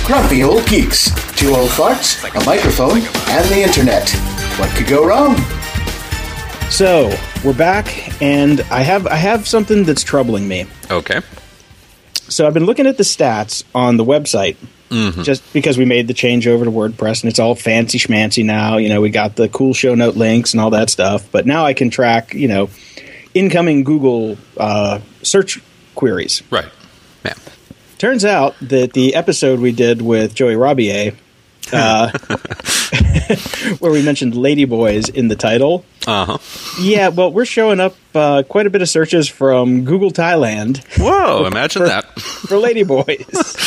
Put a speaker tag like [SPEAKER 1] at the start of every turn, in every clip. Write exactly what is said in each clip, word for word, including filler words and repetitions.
[SPEAKER 1] Grumpy Old Geeks. Two old farts, a microphone, and the internet. What could go wrong?
[SPEAKER 2] So, we're back, and I have I have something that's troubling me.
[SPEAKER 3] Okay.
[SPEAKER 2] So I've been looking at the stats on the website, mm-hmm. just because we made the change over to WordPress, and it's all fancy schmancy now. You know, we got the cool show note links and all that stuff, but now I can track, you know, incoming Google uh, search queries.
[SPEAKER 3] Right. Yeah.
[SPEAKER 2] Turns out that the episode we did with Joey Robier, uh, where we mentioned ladyboys in the title,
[SPEAKER 3] uh-huh.
[SPEAKER 2] yeah, well, we're showing up uh, quite a bit of searches from Google Thailand.
[SPEAKER 3] Whoa, imagine
[SPEAKER 2] for,
[SPEAKER 3] that.
[SPEAKER 2] For ladyboys.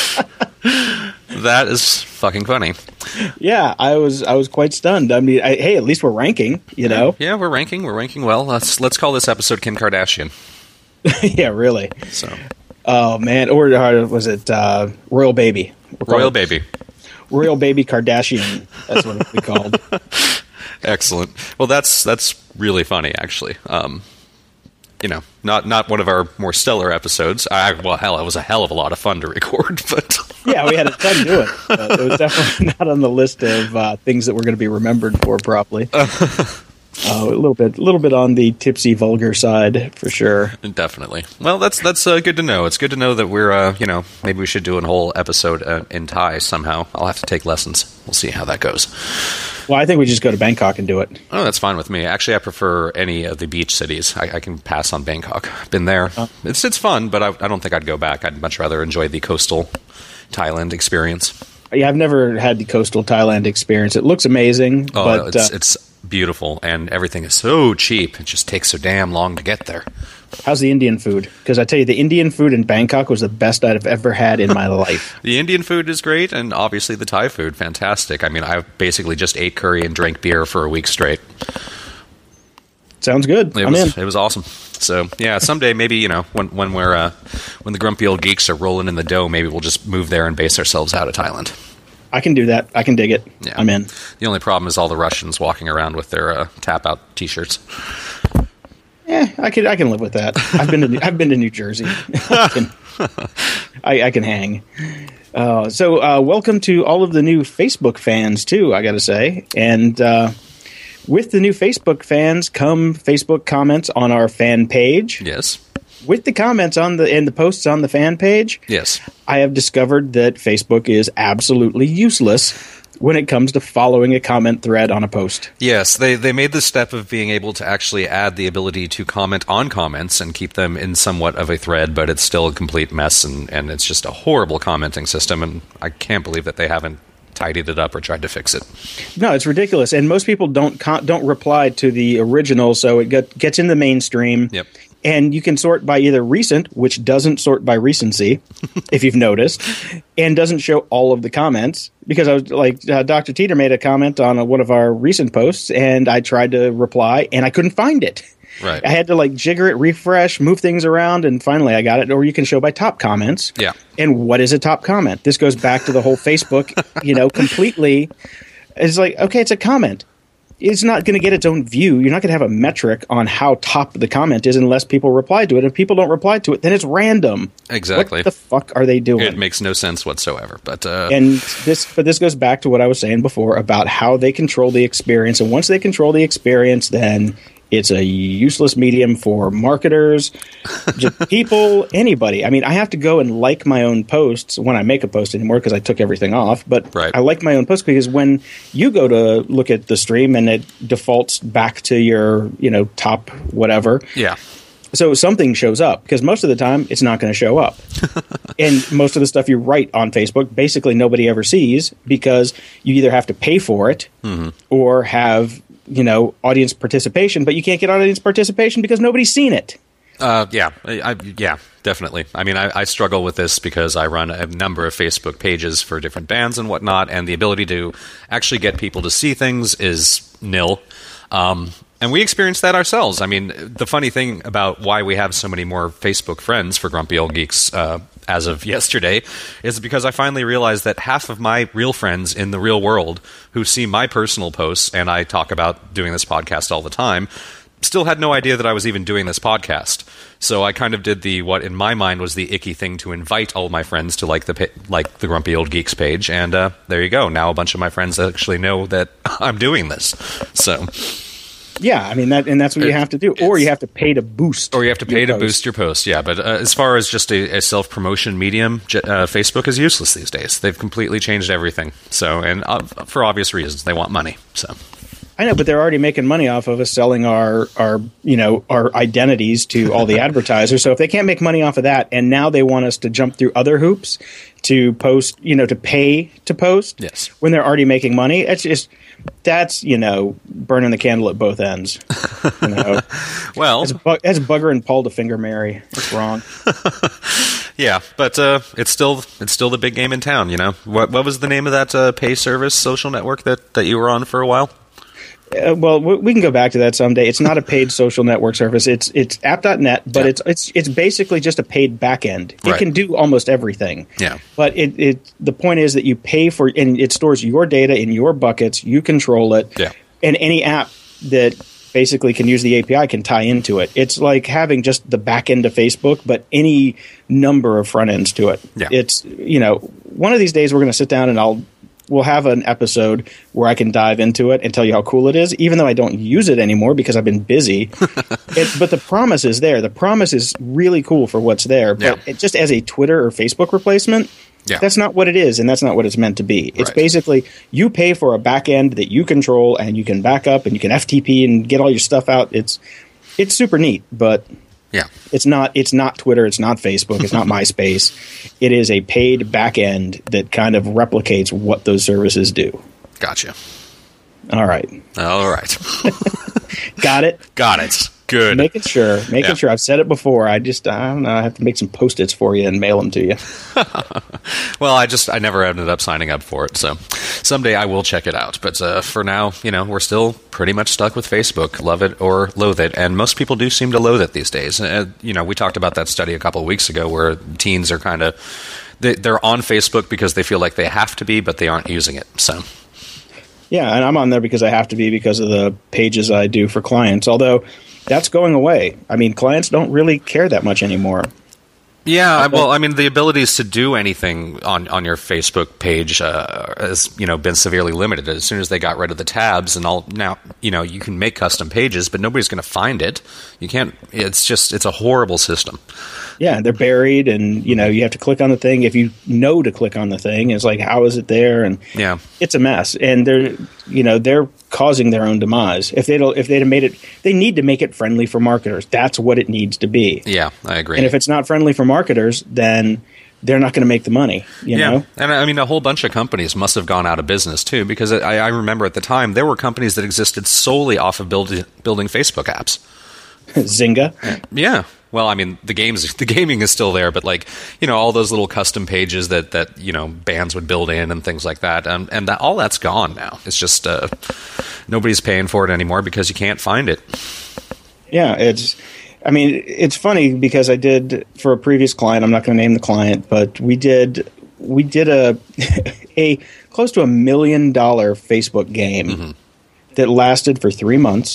[SPEAKER 3] That is fucking funny.
[SPEAKER 2] Yeah, I was I was quite stunned. I mean, I, hey, at least we're ranking, you know?
[SPEAKER 3] Yeah, we're ranking. We're ranking well. Let's let's call this episode Kim Kardashian.
[SPEAKER 2] Yeah, really.
[SPEAKER 3] So...
[SPEAKER 2] Oh, man. Or uh, was it uh, Royal Baby?
[SPEAKER 3] Royal Baby.
[SPEAKER 2] Royal Baby Kardashian. That's what it'll be called.
[SPEAKER 3] Excellent. Well, that's that's really funny, actually. Um, you know, not not one of our more stellar episodes. I, well, hell, it was a hell of a lot of fun to record. But
[SPEAKER 2] yeah, we had a ton doing it. But it was definitely not on the list of uh, things that we're going to be remembered for properly. Uh, a little bit, a little bit on the tipsy, vulgar side, for sure.
[SPEAKER 3] Definitely. Well, that's that's uh, good to know. It's good to know that we're, uh, you know, maybe we should do a whole episode uh, in Thai somehow. I'll have to take lessons. We'll see how that goes.
[SPEAKER 2] Well, I think we just go to Bangkok and do it.
[SPEAKER 3] Oh, that's fine with me. Actually, I prefer any of the beach cities. I, I can pass on Bangkok. I've been there. Oh. It's it's fun, but I, I don't think I'd go back. I'd much rather enjoy the coastal Thailand experience.
[SPEAKER 2] Yeah, I've never had the coastal Thailand experience. It looks amazing.
[SPEAKER 3] Oh,
[SPEAKER 2] but,
[SPEAKER 3] it's,
[SPEAKER 2] uh,
[SPEAKER 3] it's beautiful, and everything is so cheap. It just takes so damn long to get there.
[SPEAKER 2] How's the Indian food? Because I tell you, the Indian food in Bangkok was the best I've ever had in my life.
[SPEAKER 3] The Indian food is great, and obviously the Thai food, fantastic. I mean, I basically just ate curry and drank beer for a week straight.
[SPEAKER 2] Sounds good.
[SPEAKER 3] It
[SPEAKER 2] I'm
[SPEAKER 3] was,
[SPEAKER 2] in.
[SPEAKER 3] It was awesome. So, yeah, someday maybe, you know, when when we're uh, when the grumpy old geeks are rolling in the dough, maybe we'll just move there and base ourselves out of Thailand.
[SPEAKER 2] I can do that. I can dig it.
[SPEAKER 3] Yeah.
[SPEAKER 2] I'm in.
[SPEAKER 3] The only problem is all the Russians walking around with their uh, tap-out T-shirts.
[SPEAKER 2] Yeah, I can. I can live with that. I've been to. I've been to New Jersey. I, can, I, I can hang. Uh, so, uh, welcome to all of the new Facebook fans too. I got to say, and uh, with the new Facebook fans come Facebook comments on our fan page.
[SPEAKER 3] Yes.
[SPEAKER 2] With the comments on the and the posts on the fan page,
[SPEAKER 3] yes,
[SPEAKER 2] I have discovered that Facebook is absolutely useless when it comes to following a comment thread on a post.
[SPEAKER 3] Yes, they they made the step of being able to actually add the ability to comment on comments and keep them in somewhat of a thread, but it's still a complete mess, and, and it's just a horrible commenting system, and I can't believe that they haven't tidied it up or tried to fix it.
[SPEAKER 2] No, it's ridiculous, and most people don't con- don't reply to the original, so it get, gets in the mainstream.
[SPEAKER 3] Yep.
[SPEAKER 2] And you can sort by either recent, which doesn't sort by recency, if you've noticed, and doesn't show all of the comments. Because I was like, uh, Doctor Teeter made a comment on uh, one of our recent posts, and I tried to reply, and I couldn't find it.
[SPEAKER 3] Right.
[SPEAKER 2] I had to like jigger it, refresh, move things around, and finally I got it. Or you can show by top comments.
[SPEAKER 3] Yeah.
[SPEAKER 2] And what is a top comment? This goes back to the whole Facebook, you know, completely. It's like, okay, it's a comment. It's not going to get its own view. You're not going to have a metric on how top the comment is unless people reply to it. If people don't reply to it, then it's random.
[SPEAKER 3] Exactly.
[SPEAKER 2] What the fuck are they doing?
[SPEAKER 3] It makes no sense whatsoever. But uh...
[SPEAKER 2] and this, but this goes back to what I was saying before about how they control the experience. And once they control the experience, then it's a useless medium for marketers, just people, anybody. I mean, I have to go and like my own posts when I make a post anymore because I took everything off. But
[SPEAKER 3] right.
[SPEAKER 2] I like my own posts because when you go to look at the stream and it defaults back to your, you know, top whatever.
[SPEAKER 3] Yeah.
[SPEAKER 2] So something shows up because most of the time it's not going to show up. And most of the stuff you write on Facebook, basically nobody ever sees because you either have to pay for it mm-hmm. or have, you know, audience participation, but you can't get audience participation because nobody's seen it.
[SPEAKER 3] Uh, yeah, I, I, yeah, definitely. I mean, I, I struggle with this because I run a number of Facebook pages for different bands and whatnot, and the ability to actually get people to see things is nil. Um, and we experienced that ourselves. I mean, the funny thing about why we have so many more Facebook friends for Grumpy Old Geeks uh, as of yesterday is because I finally realized that half of my real friends in the real world who see my personal posts, and I talk about doing this podcast all the time, still had no idea that I was even doing this podcast. So I kind of did the what in my mind was the icky thing to invite all my friends to like the pa- like the Grumpy Old Geeks page, and uh, there you go. Now a bunch of my friends actually know that I'm doing this. So
[SPEAKER 2] yeah, I mean that, and that's what
[SPEAKER 3] it,
[SPEAKER 2] you have to do, or you have to pay to boost,
[SPEAKER 3] or you have to pay to
[SPEAKER 2] post.
[SPEAKER 3] boost your post. Yeah, but uh, as far as just a, a self promotion medium, uh, Facebook is useless these days. They've completely changed everything. So, and uh, for obvious reasons, they want money. So.
[SPEAKER 2] I know, but they're already making money off of us selling our, our, you know, our identities to all the advertisers. So if they can't make money off of that, and now they want us to jump through other hoops to post, you know, to pay to post,
[SPEAKER 3] yes,
[SPEAKER 2] when they're already making money, it's just that's you know burning the candle at both ends. You know,
[SPEAKER 3] well,
[SPEAKER 2] it's, bu- it's bugger and Paul to finger Mary. It's wrong.
[SPEAKER 3] Yeah, but uh, it's still it's still the big game in town. You know, what what was the name of that uh, pay service social network that, that you were on for a while?
[SPEAKER 2] Uh, well, we can go back to that someday. It's not a paid social network service. It's it's app dot net, but
[SPEAKER 3] yeah.
[SPEAKER 2] it's it's it's basically just a paid backend. It
[SPEAKER 3] right.
[SPEAKER 2] can do almost everything.
[SPEAKER 3] Yeah.
[SPEAKER 2] But it, it the point is that you pay for, and it stores your data in your buckets. You control it.
[SPEAKER 3] Yeah.
[SPEAKER 2] And any app that basically can use the A P I can tie into it. It's like having just the back end of Facebook, but any number of front ends to it.
[SPEAKER 3] Yeah.
[SPEAKER 2] It's, you know, one of these days we're going to sit down and I'll we'll have an episode where I can dive into it and tell you how cool it is, even though I don't use it anymore because I've been busy. it, but the promise is there. The promise is really cool for what's there. But
[SPEAKER 3] Yeah.
[SPEAKER 2] it, just as a Twitter or Facebook replacement,
[SPEAKER 3] Yeah.
[SPEAKER 2] that's not what it is, and that's not what it's meant to be. It's
[SPEAKER 3] Right.
[SPEAKER 2] basically you pay for a back end that you control, and you can back up, and you can F T P and get all your stuff out. It's it's super neat, but
[SPEAKER 3] Yeah.
[SPEAKER 2] it's not it's not Twitter, it's not Facebook, it's not MySpace. It is a paid back end that kind of replicates what those services do.
[SPEAKER 3] Gotcha.
[SPEAKER 2] All right,
[SPEAKER 3] All right.
[SPEAKER 2] got it.
[SPEAKER 3] Got it. Good.
[SPEAKER 2] Making sure, making
[SPEAKER 3] Yeah.
[SPEAKER 2] sure. I've said it before. I just I don't know. I have to make some Post-its for you and mail them to you.
[SPEAKER 3] Well, I just I never ended up signing up for it, so someday I will check it out. But uh, for now, you know, we're still pretty much stuck with Facebook. Love it or loathe it, and most people do seem to loathe it these days. Uh, you know, we talked about that study a couple of weeks ago where teens are kind of they, they're on Facebook because they feel like they have to be, but they aren't using it. So.
[SPEAKER 2] Yeah, and I'm on there because I have to be because of the pages I do for clients. Although that's going away. I mean, clients don't really care that much anymore.
[SPEAKER 3] Yeah, well, I mean, the abilities to do anything on, on your Facebook page uh, has, you know, been severely limited. As soon as they got rid of the tabs and all, now, you know, you can make custom pages, but nobody's going to find it. You can't. It's just, it's a horrible system.
[SPEAKER 2] Yeah, they're buried, and you know you have to click on the thing. If you know to click on the thing, it's like, how is it there? And
[SPEAKER 3] Yeah.
[SPEAKER 2] it's a mess. And they're, you know, they're causing their own demise. If they don't, if they'd have made it, they need to make it friendly for marketers. That's what it needs to be.
[SPEAKER 3] Yeah, I agree.
[SPEAKER 2] And if it's not friendly for marketers, then they're not going to make the money. You
[SPEAKER 3] yeah,
[SPEAKER 2] know?
[SPEAKER 3] and I mean, a whole bunch of companies must have gone out of business too, because I, I remember at the time there were companies that existed solely off of building building Facebook apps.
[SPEAKER 2] Zynga.
[SPEAKER 3] Yeah. Well, I mean, the games, the gaming is still there, but like, you know, all those little custom pages that, that you know, bands would build in and things like that, and and that, all that's gone now. It's just uh, nobody's paying for it anymore because you can't find it.
[SPEAKER 2] Yeah, it's. I mean, it's funny because I did for a previous client. I'm not going to name the client, but we did we did a a close to a million dollar Facebook game
[SPEAKER 3] Mm-hmm.
[SPEAKER 2] that lasted for three months,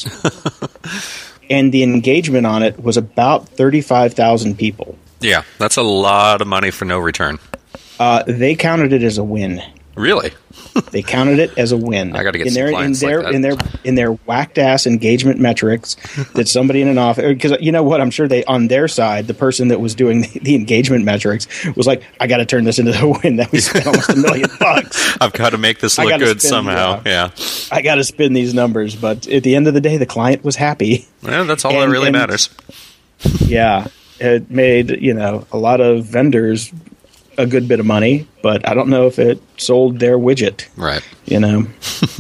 [SPEAKER 2] and the engagement on it was about thirty-five thousand people.
[SPEAKER 3] Yeah, that's a lot of money for no return.
[SPEAKER 2] Uh, they counted it as a win.
[SPEAKER 3] Really?
[SPEAKER 2] They counted it as a win.
[SPEAKER 3] I gotta get
[SPEAKER 2] in
[SPEAKER 3] some
[SPEAKER 2] their,
[SPEAKER 3] clients
[SPEAKER 2] in their,
[SPEAKER 3] like that.
[SPEAKER 2] in their in their whacked ass engagement metrics that somebody in an office, because you know what, I'm sure they on their side, the person that was doing the, the engagement metrics was like, I got to turn this into a win that we spent almost a million bucks.
[SPEAKER 3] I've got to make this
[SPEAKER 2] I
[SPEAKER 3] look
[SPEAKER 2] gotta
[SPEAKER 3] good
[SPEAKER 2] spend,
[SPEAKER 3] somehow.
[SPEAKER 2] yeah.
[SPEAKER 3] Yeah.
[SPEAKER 2] I got to spin these numbers, but at the end of the day, the client was happy.
[SPEAKER 3] Well, that's all
[SPEAKER 2] And-
[SPEAKER 3] that really
[SPEAKER 2] and-
[SPEAKER 3] matters.
[SPEAKER 2] Yeah, it made you know a lot of vendors a good bit of money, but I don't know if it sold their widget.
[SPEAKER 3] Right.
[SPEAKER 2] You know,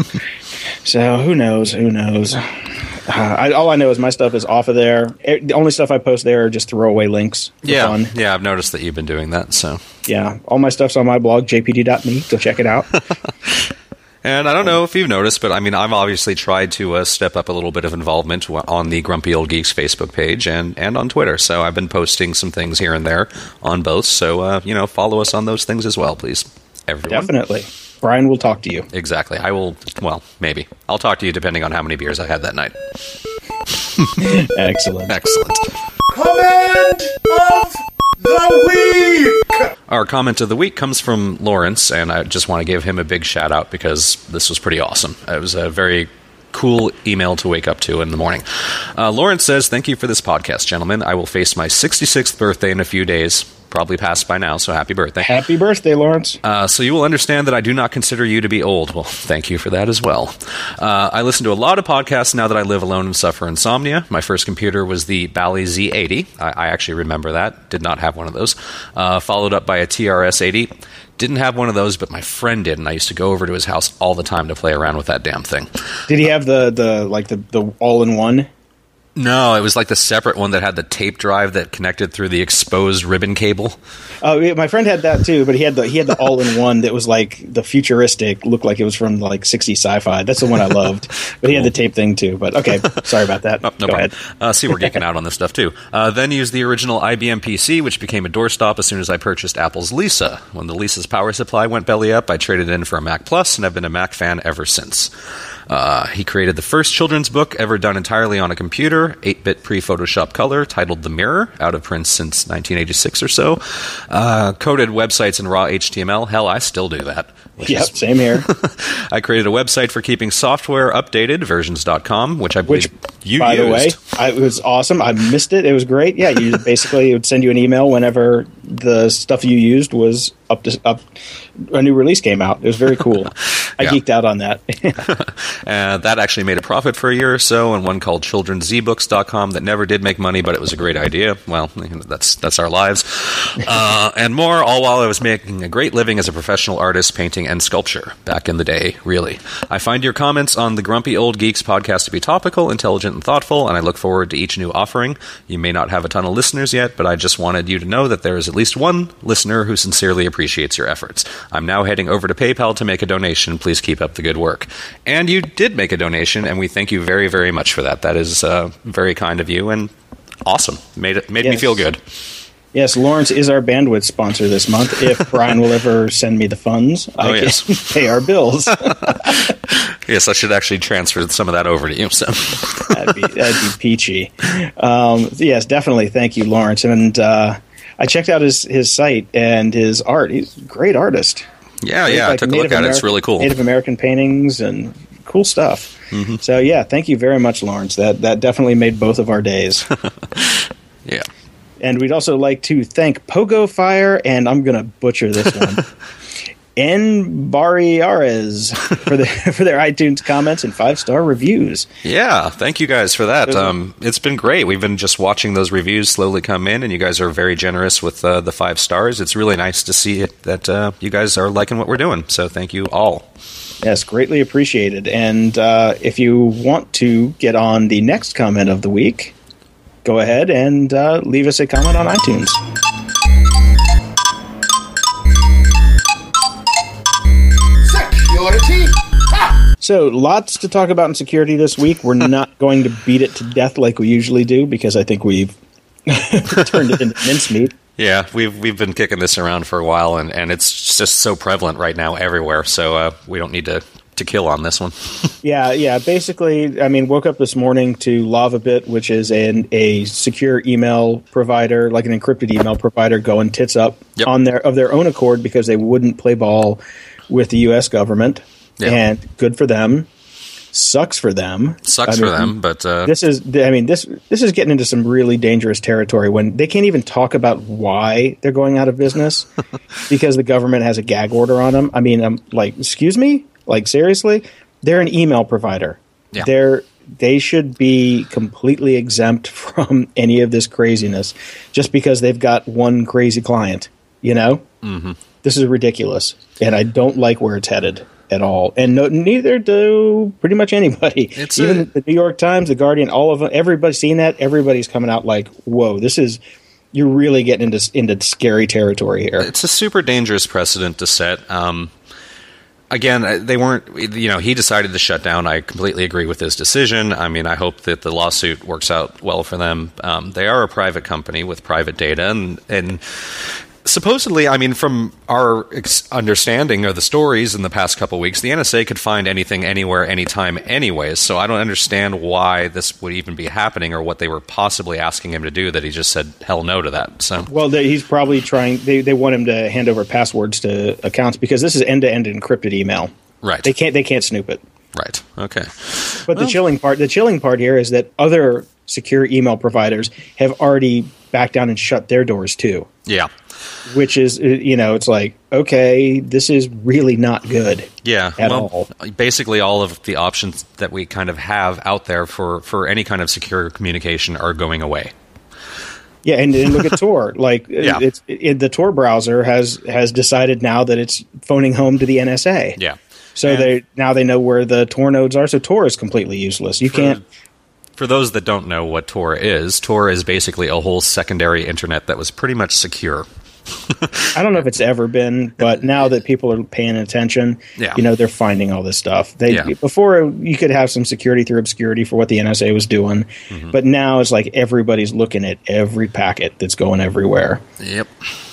[SPEAKER 2] so who knows? Who knows? Uh, I, all I know is my stuff is off of there. It, the only stuff I post there are just throwaway links. For
[SPEAKER 3] Yeah.
[SPEAKER 2] fun.
[SPEAKER 3] Yeah, I've noticed that you've been doing that, so.
[SPEAKER 2] Yeah. All my stuff's on my blog, j p d dot me. Go check it out.
[SPEAKER 3] And I don't know if you've noticed, but I mean, I've obviously tried to uh, step up a little bit of involvement on the Grumpy Old Geeks Facebook page and, and on Twitter. So I've been posting some things here and there on both. So, uh, you know, follow us on those things as well, please. Everyone.
[SPEAKER 2] Definitely. Brian will talk to you.
[SPEAKER 3] Exactly. I will, well, maybe. I'll talk to you depending on how many beers I had that night.
[SPEAKER 2] Excellent.
[SPEAKER 3] Excellent.
[SPEAKER 1] Comment of the week!
[SPEAKER 3] Our comment of the week comes from Lawrence, and I just want to give him a big shout out because this was pretty awesome. It was a very cool email to wake up to in the morning. Uh, Lawrence says, "Thank you for this podcast, gentlemen. I will face my sixty-sixth birthday in a few days. Probably passed by now, so happy birthday."
[SPEAKER 2] Happy birthday, Lawrence.
[SPEAKER 3] Uh, so you will understand that I do not consider you to be old. Well, thank you for that as well. Uh, I listen to a lot of podcasts now that I live alone and suffer insomnia. My first computer was the Bally Z eighty. I, I actually remember that. Did not have one of those. Uh, followed up by a T R S eighty. Didn't have one of those, but my friend did, and I used to go over to his house all the time to play around with that damn thing.
[SPEAKER 2] Did he have the, the like the, the all-in-one?
[SPEAKER 3] No, it was like the separate one that had the tape drive that connected through the exposed ribbon cable.
[SPEAKER 2] Oh, yeah, my friend had that too, but he had the he had the all-in-one that was like the futuristic, looked like it was from like sixties sci-fi. That's the one I loved. But he had the tape thing too. But okay, sorry about that.
[SPEAKER 3] Oh, no
[SPEAKER 2] Go
[SPEAKER 3] problem.
[SPEAKER 2] ahead.
[SPEAKER 3] Uh, see, we're geeking out on this stuff too. Uh, then used the original I B M P C, which became a doorstop as soon as I purchased Apple's Lisa. When the Lisa's power supply went belly up, I traded in for a Mac Plus, and I've been a Mac fan ever since. Uh, he created the first children's book ever done entirely on a computer, eight-bit pre-Photoshop color, titled The Mirror, out of print since nineteen eighty-six or so. Uh, coded websites in raw H T M L. Hell, I still do that.
[SPEAKER 2] Yep, is, same here.
[SPEAKER 3] I created a website for keeping software updated, versions dot com, which I believe
[SPEAKER 2] which,
[SPEAKER 3] you
[SPEAKER 2] by
[SPEAKER 3] used.
[SPEAKER 2] the way, I, it was awesome. I missed it. It was great. Yeah, you basically it would send you an email whenever the stuff you used was up to up. A new release came out. It was very cool. I
[SPEAKER 3] Yeah.
[SPEAKER 2] geeked out on that.
[SPEAKER 3] uh, that actually made a profit for a year or so, and one called children z books dot com that never did make money, but it was a great idea. Well, that's that's our lives. Uh, and more, all while I was making a great living as a professional artist, painting and sculpture. Back in the day, really. I find your comments on the Grumpy Old Geeks podcast to be topical, intelligent, and thoughtful, and I look forward to each new offering. You may not have a ton of listeners yet, but I just wanted you to know that there is at least one listener who sincerely appreciates your efforts. I'm now heading over to PayPal to make a donation. Please keep up the good work. And you did make a donation, and we thank you very, very much for that. That is uh, very kind of you and awesome. Made it made
[SPEAKER 2] Yes.
[SPEAKER 3] me feel good.
[SPEAKER 2] Yes, Lawrence is our bandwidth sponsor this month. If Brian will ever send me the funds, I
[SPEAKER 3] Oh,
[SPEAKER 2] can
[SPEAKER 3] yes.
[SPEAKER 2] pay our bills.
[SPEAKER 3] Yes, I should actually transfer some of that over to you. So
[SPEAKER 2] that'd, be, that'd be peachy. Um, yes, definitely. Thank you, Lawrence. And uh, I checked out his, his site and his art. He's a great artist.
[SPEAKER 3] yeah,
[SPEAKER 2] Great,
[SPEAKER 3] yeah,
[SPEAKER 2] like
[SPEAKER 3] I took a
[SPEAKER 2] Native
[SPEAKER 3] look at it. It's
[SPEAKER 2] American-
[SPEAKER 3] really cool.
[SPEAKER 2] Native American paintings and cool stuff.
[SPEAKER 3] Mm-hmm.
[SPEAKER 2] So yeah, thank you very much, Lawrence. That that definitely made both of our days.
[SPEAKER 3] Yeah.
[SPEAKER 2] And we'd also like to thank Pogo Fire, and I'm going to butcher this one, N. Barriares for their, for their iTunes comments and five-star reviews.
[SPEAKER 3] Yeah, thank you guys for that. Um, it's been great. We've been just watching those reviews slowly come in, and you guys are very generous with uh, the five stars. It's really nice to see it, that uh, you guys are liking what we're doing. So thank you all.
[SPEAKER 2] Yes, greatly appreciated. And uh, if you want to get on the next comment of the week, go ahead and uh, leave us a comment on iTunes.
[SPEAKER 1] Security? Ha!
[SPEAKER 2] So, lots to talk about in security this week. We're not going to beat it to death like we usually do because I think we've turned it into mincemeat.
[SPEAKER 3] Yeah, we've we've been kicking this around for a while, and, and it's just so prevalent right now everywhere. So uh, we don't need to, to kill on this one.
[SPEAKER 2] Yeah, yeah. Basically, I mean, woke up this morning to LavaBit, which is an, a secure email provider, like an encrypted email provider, going tits up
[SPEAKER 3] Yep.
[SPEAKER 2] on their of their own accord because they wouldn't play ball with the U S government.
[SPEAKER 3] Yeah.
[SPEAKER 2] And good for them. Sucks for them.
[SPEAKER 3] Sucks
[SPEAKER 2] I
[SPEAKER 3] for
[SPEAKER 2] mean,
[SPEAKER 3] them, but uh,
[SPEAKER 2] This is, I mean, this this is getting into some really dangerous territory when they can't even talk about why they're going out of business because the government has a gag order on them. I mean, I'm like, excuse me, like seriously, they're an email provider.
[SPEAKER 3] Yeah.
[SPEAKER 2] They're they should be completely exempt from any of this craziness just because they've got one crazy client. You know, mm-hmm. This is ridiculous, and I don't like where it's headed at all. And no, neither do pretty much anybody.
[SPEAKER 3] It's
[SPEAKER 2] Even
[SPEAKER 3] a-
[SPEAKER 2] the New York Times, the Guardian, all of them. Everybody's seen that. Everybody's coming out like, "Whoa, this is." You're really getting into into scary territory here.
[SPEAKER 3] it's a super dangerous precedent to set. Um, again, uh, they weren't, you know, he decided to shut down. I completely agree with his decision. I mean, I hope that the lawsuit works out well for them. Um, they are a private company with private data, and, and supposedly, I mean, from our ex- understanding of the stories in the past couple weeks, the N S A could find anything, anywhere, anytime, anyways. So I don't understand why this would even be happening or what they were possibly asking him to do that he just said hell no to that. So,
[SPEAKER 2] well, they, he's probably trying. They they want him to hand over passwords to accounts because this is end to end encrypted email.
[SPEAKER 3] Right.
[SPEAKER 2] They can't. They can't snoop it.
[SPEAKER 3] Right. Okay.
[SPEAKER 2] But
[SPEAKER 3] Well-
[SPEAKER 2] the chilling part, the chilling part here is that other secure email providers have already backed down and shut their doors too.
[SPEAKER 3] Yeah.
[SPEAKER 2] Which is, uh, you know, it's like, okay, this is really not good.
[SPEAKER 3] Yeah.
[SPEAKER 2] At
[SPEAKER 3] well,
[SPEAKER 2] all.
[SPEAKER 3] basically, all of the options that we kind of have out there for, for any kind of secure communication are going away.
[SPEAKER 2] Yeah, and, and look at Tor. Like,
[SPEAKER 3] Yeah.
[SPEAKER 2] it's it, the Tor browser has has decided now that it's phoning home to the N S A.
[SPEAKER 3] Yeah.
[SPEAKER 2] So
[SPEAKER 3] And-
[SPEAKER 2] they now they know where the Tor nodes are. So Tor is completely useless. You can't.
[SPEAKER 3] For those that don't know what Tor is, Tor is basically a whole secondary internet that was pretty much secure.
[SPEAKER 2] I don't know if it's ever been, but now that people are paying attention,
[SPEAKER 3] Yeah.
[SPEAKER 2] you know, they're finding all this stuff. They
[SPEAKER 3] Yeah.
[SPEAKER 2] Before, you could have some security through obscurity for what the N S A was doing,
[SPEAKER 3] Mm-hmm.
[SPEAKER 2] but now it's like everybody's looking at every packet that's going everywhere.
[SPEAKER 3] Yep.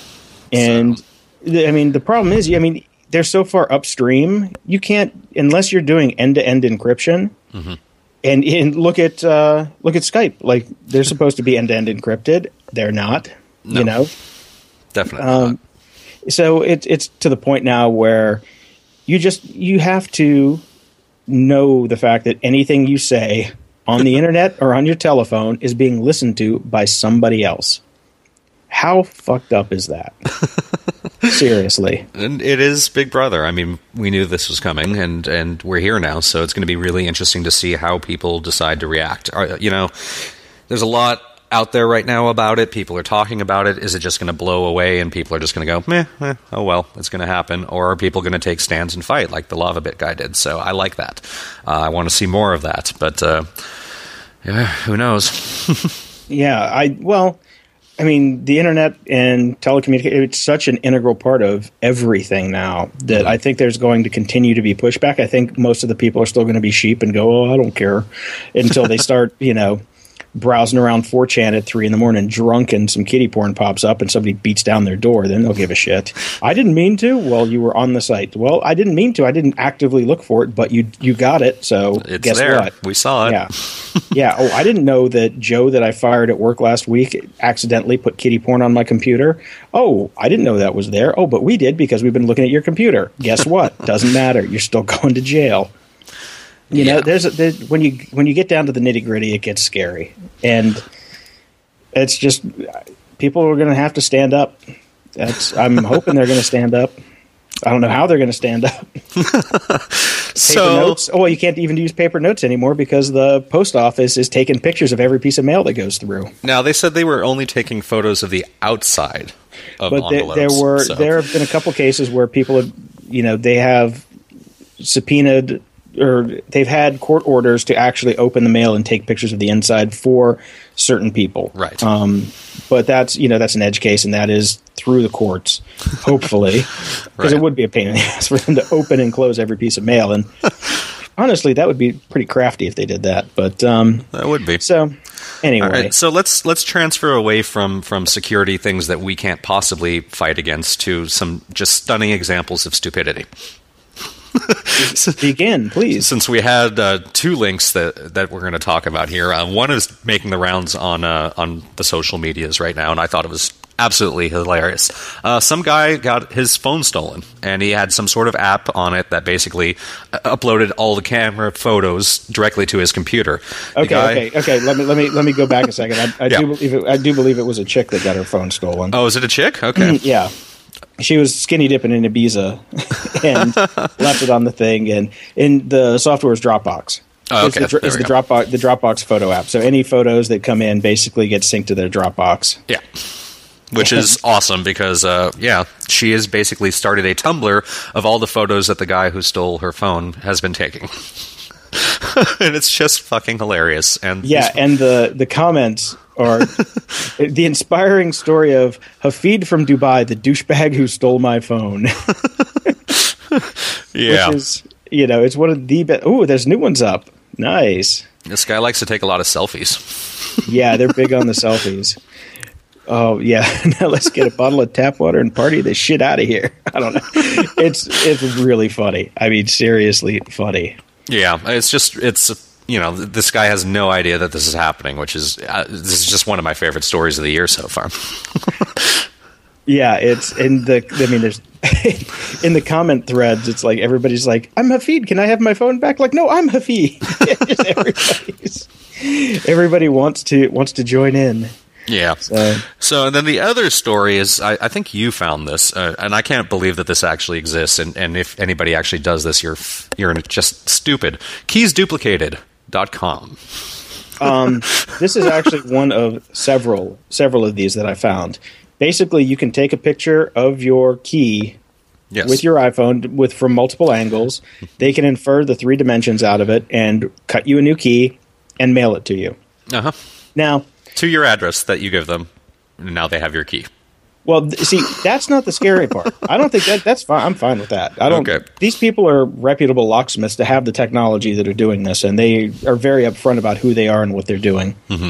[SPEAKER 2] And the, I mean, the problem is, I mean, they're so far upstream, you can't unless you're doing end to end encryption.
[SPEAKER 3] Mm-hmm.
[SPEAKER 2] And, and look at uh, look at Skype. Like, they're supposed to be end to end encrypted. They're not.
[SPEAKER 3] No.
[SPEAKER 2] You know.
[SPEAKER 3] Definitely
[SPEAKER 2] Um, So it's it's to the point now where you just you have to know the fact that anything you say on the internet or on your telephone is being listened to by somebody else. How fucked up is that? Seriously.
[SPEAKER 3] not. And it is Big Brother. I mean, we knew this was coming, and, and we're here now, so it's going to be really interesting to see how people decide to react. Are, you know, there's a lot out there right now about it. People are talking about it. Is it just going to blow away and people are just going to go, meh, eh, oh well, it's going to happen? Or are people going to take stands and fight like the Lava Bit guy did? So I like that. Uh, I want to see more of that. But, uh, yeah, who knows?
[SPEAKER 2] Yeah, I well, I mean, the internet and telecommunication, it's such an integral part of everything now that I think there's going to continue to be pushback. I think most of the people are still going to be sheep and go, oh, I don't care, until they start, you know, browsing around four chan at three in the morning drunk and some kiddie porn pops up and somebody beats down their door. Then they'll give a shit. I didn't mean to. Well, you were on the site. Well, I didn't mean to. I didn't actively look for it, but you you got it. So
[SPEAKER 3] It's
[SPEAKER 2] guess
[SPEAKER 3] there.
[SPEAKER 2] what?
[SPEAKER 3] We saw it.
[SPEAKER 2] Yeah. Yeah. Oh, I didn't know that Joe that I fired at work last week accidentally put kiddie porn on my computer. Oh, I didn't know that was there. Oh, but we did because we've been looking at your computer. Guess what? Doesn't matter. You're still going to jail. You know,
[SPEAKER 3] Yeah.
[SPEAKER 2] there's, a, there's when you when you get down to the nitty gritty, it gets scary, and it's just people are going to have to stand up. That's I'm hoping they're going to stand up. I don't know how they're going to stand up. Paper
[SPEAKER 3] So,
[SPEAKER 2] notes. Oh, you can't even use paper notes anymore because the post office is taking pictures of every piece of mail that goes through.
[SPEAKER 3] now they said they were only taking photos of the outside of
[SPEAKER 2] But there,
[SPEAKER 3] envelopes.
[SPEAKER 2] there were
[SPEAKER 3] so-
[SPEAKER 2] there have been a couple cases where people have, you know, they have subpoenaed or they've had court orders to actually open the mail and take pictures of the inside for certain people.
[SPEAKER 3] Right.
[SPEAKER 2] Um, but that's, you know, that's an edge case, and that is through the courts, hopefully, because
[SPEAKER 3] Right.
[SPEAKER 2] it would be a pain in the ass for them to open and close every piece of mail. And honestly, that would be pretty crafty if they did that. But um,
[SPEAKER 3] that would be.
[SPEAKER 2] so anyway,
[SPEAKER 3] All right, so let's let's transfer away from, from security things that we can't possibly fight against to some just stunning examples of stupidity.
[SPEAKER 2] begin, please.
[SPEAKER 3] Since we had uh, two links that that we're going to talk about here, uh, one is making the rounds on uh, on the social medias right now, and I thought it was absolutely hilarious. Uh, some guy got his phone stolen, and he had some sort of app on it that basically uh, uploaded all the camera photos directly to his computer. The
[SPEAKER 2] Okay,
[SPEAKER 3] guy-
[SPEAKER 2] okay, okay. Let me let me let me go back a second. I, I
[SPEAKER 3] Yeah.
[SPEAKER 2] do believe it, I do believe it was a chick that got her phone stolen.
[SPEAKER 3] Oh, is it a chick? Okay.
[SPEAKER 2] Yeah, she was skinny dipping in Ibiza and left it on the thing. And in the software is Dropbox.
[SPEAKER 3] Oh,
[SPEAKER 2] It's
[SPEAKER 3] okay.
[SPEAKER 2] the, dr-
[SPEAKER 3] There
[SPEAKER 2] it's
[SPEAKER 3] we
[SPEAKER 2] the
[SPEAKER 3] go.
[SPEAKER 2] Dropbox the Dropbox photo app. So any photos that come in basically get synced to their Dropbox.
[SPEAKER 3] Yeah. Which is awesome because, uh, yeah, she has basically started a Tumblr of all the photos that the guy who stole her phone has been taking. And it's just fucking hilarious. And
[SPEAKER 2] Yeah,
[SPEAKER 3] these-
[SPEAKER 2] and the the comments are the inspiring story of Hafid from Dubai, the douchebag who stole my phone.
[SPEAKER 3] yeah.
[SPEAKER 2] Which is, you know, it's one of the best. Ooh, there's new ones up. Nice.
[SPEAKER 3] This guy likes to take a lot of selfies.
[SPEAKER 2] Yeah, they're big on the selfies. Oh yeah, now let's get a bottle of tap water and party the shit out of here. I don't know. It's it's really funny. I mean, seriously funny.
[SPEAKER 3] Yeah, it's just it's you know this guy has no idea that this is happening, which is uh, this is just one of my favorite stories of the year so far.
[SPEAKER 2] Yeah, it's in the. I mean, there's in the comment threads. It's like everybody's like, "I'm Hafid. Can I have my phone back?" Like, no, I'm Hafid. Just everybody's everybody wants to wants to join in.
[SPEAKER 3] Yeah. So, so and then the other story is, I, I think you found this, uh, and I can't believe that this actually exists. And, and if anybody actually does this, you're you're just stupid. keys duplicated dot com.
[SPEAKER 2] Um, this is actually one of several several of these that I found. Basically, you can take a picture of your key yes. with your iPhone with from multiple angles. They can infer the three dimensions out of it and cut you a new key and mail it to you.
[SPEAKER 3] Uh huh.
[SPEAKER 2] Now.
[SPEAKER 3] To your address that you give them, and now they have your key.
[SPEAKER 2] Well, th- see, that's not the scary part. I don't think that that's fine. I'm fine with that. I don't.
[SPEAKER 3] Okay.
[SPEAKER 2] These people are reputable locksmiths to have the technology that are doing this, and they are very upfront about who they are and what they're doing.
[SPEAKER 3] Mm-hmm.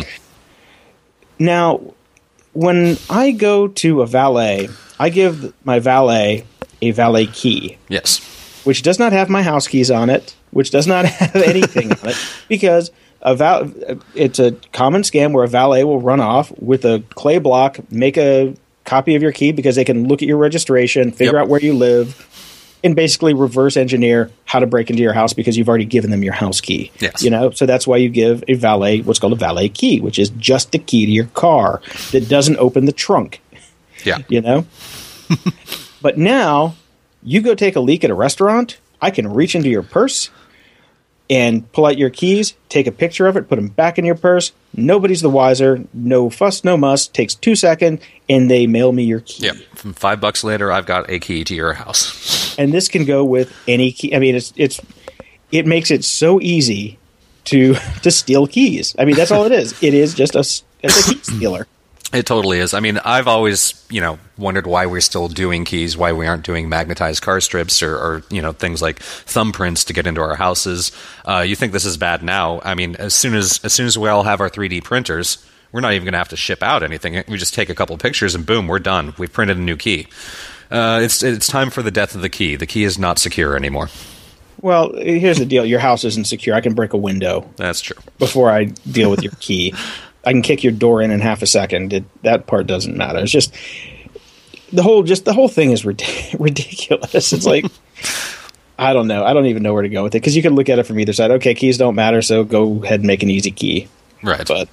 [SPEAKER 2] Now, when I go to a valet, I give my valet a valet key.
[SPEAKER 3] Yes.
[SPEAKER 2] Which does not have my house keys on it, which does not have anything on it, because a val- it's a common scam where a valet will run off with a clay block, make a copy of your key because they can look at your registration, figure
[SPEAKER 3] yep.
[SPEAKER 2] out where you live, and basically reverse engineer how to break into your house because you've already given them your house key.
[SPEAKER 3] Yes.
[SPEAKER 2] You know, so that's why you give a valet what's called a valet key, which is just the key to your car that doesn't open the trunk.
[SPEAKER 3] Yeah.
[SPEAKER 2] You know? But now you go take a leak at a restaurant, I can reach into your purse and pull out your keys, take a picture of it, put them back in your purse. Nobody's the wiser. No fuss, no muss. Takes two seconds, and they mail me your key.
[SPEAKER 3] Yep. From five bucks later, I've got a key to your house.
[SPEAKER 2] And this can go with any key. I mean, it's it's it makes it so easy to to steal keys. I mean, that's all it is. It is just a, it's a key stealer.
[SPEAKER 3] It totally is. I mean, I've always, you know, wondered why we're still doing keys, why we aren't doing magnetized car strips or, or you know, things like thumbprints to get into our houses. Uh, you think this is bad now? I mean, as soon as as soon as we all have our three D printers, we're not even going to have to ship out anything. We just take a couple pictures and boom, we're done. We've printed a new key. Uh, it's it's time for the death of the key. The key is not secure anymore.
[SPEAKER 2] Well, here's the deal. Your house isn't secure. I can break a window.
[SPEAKER 3] That's true.
[SPEAKER 2] Before I deal with your key. I can kick your door in in half a second. It, that part doesn't matter. It's just the whole just the whole thing is rid- ridiculous. It's like I don't know. I don't even know where to go with it because you can look at it from either side. Okay, keys don't matter, so go ahead and make an easy key.
[SPEAKER 3] Right.
[SPEAKER 2] But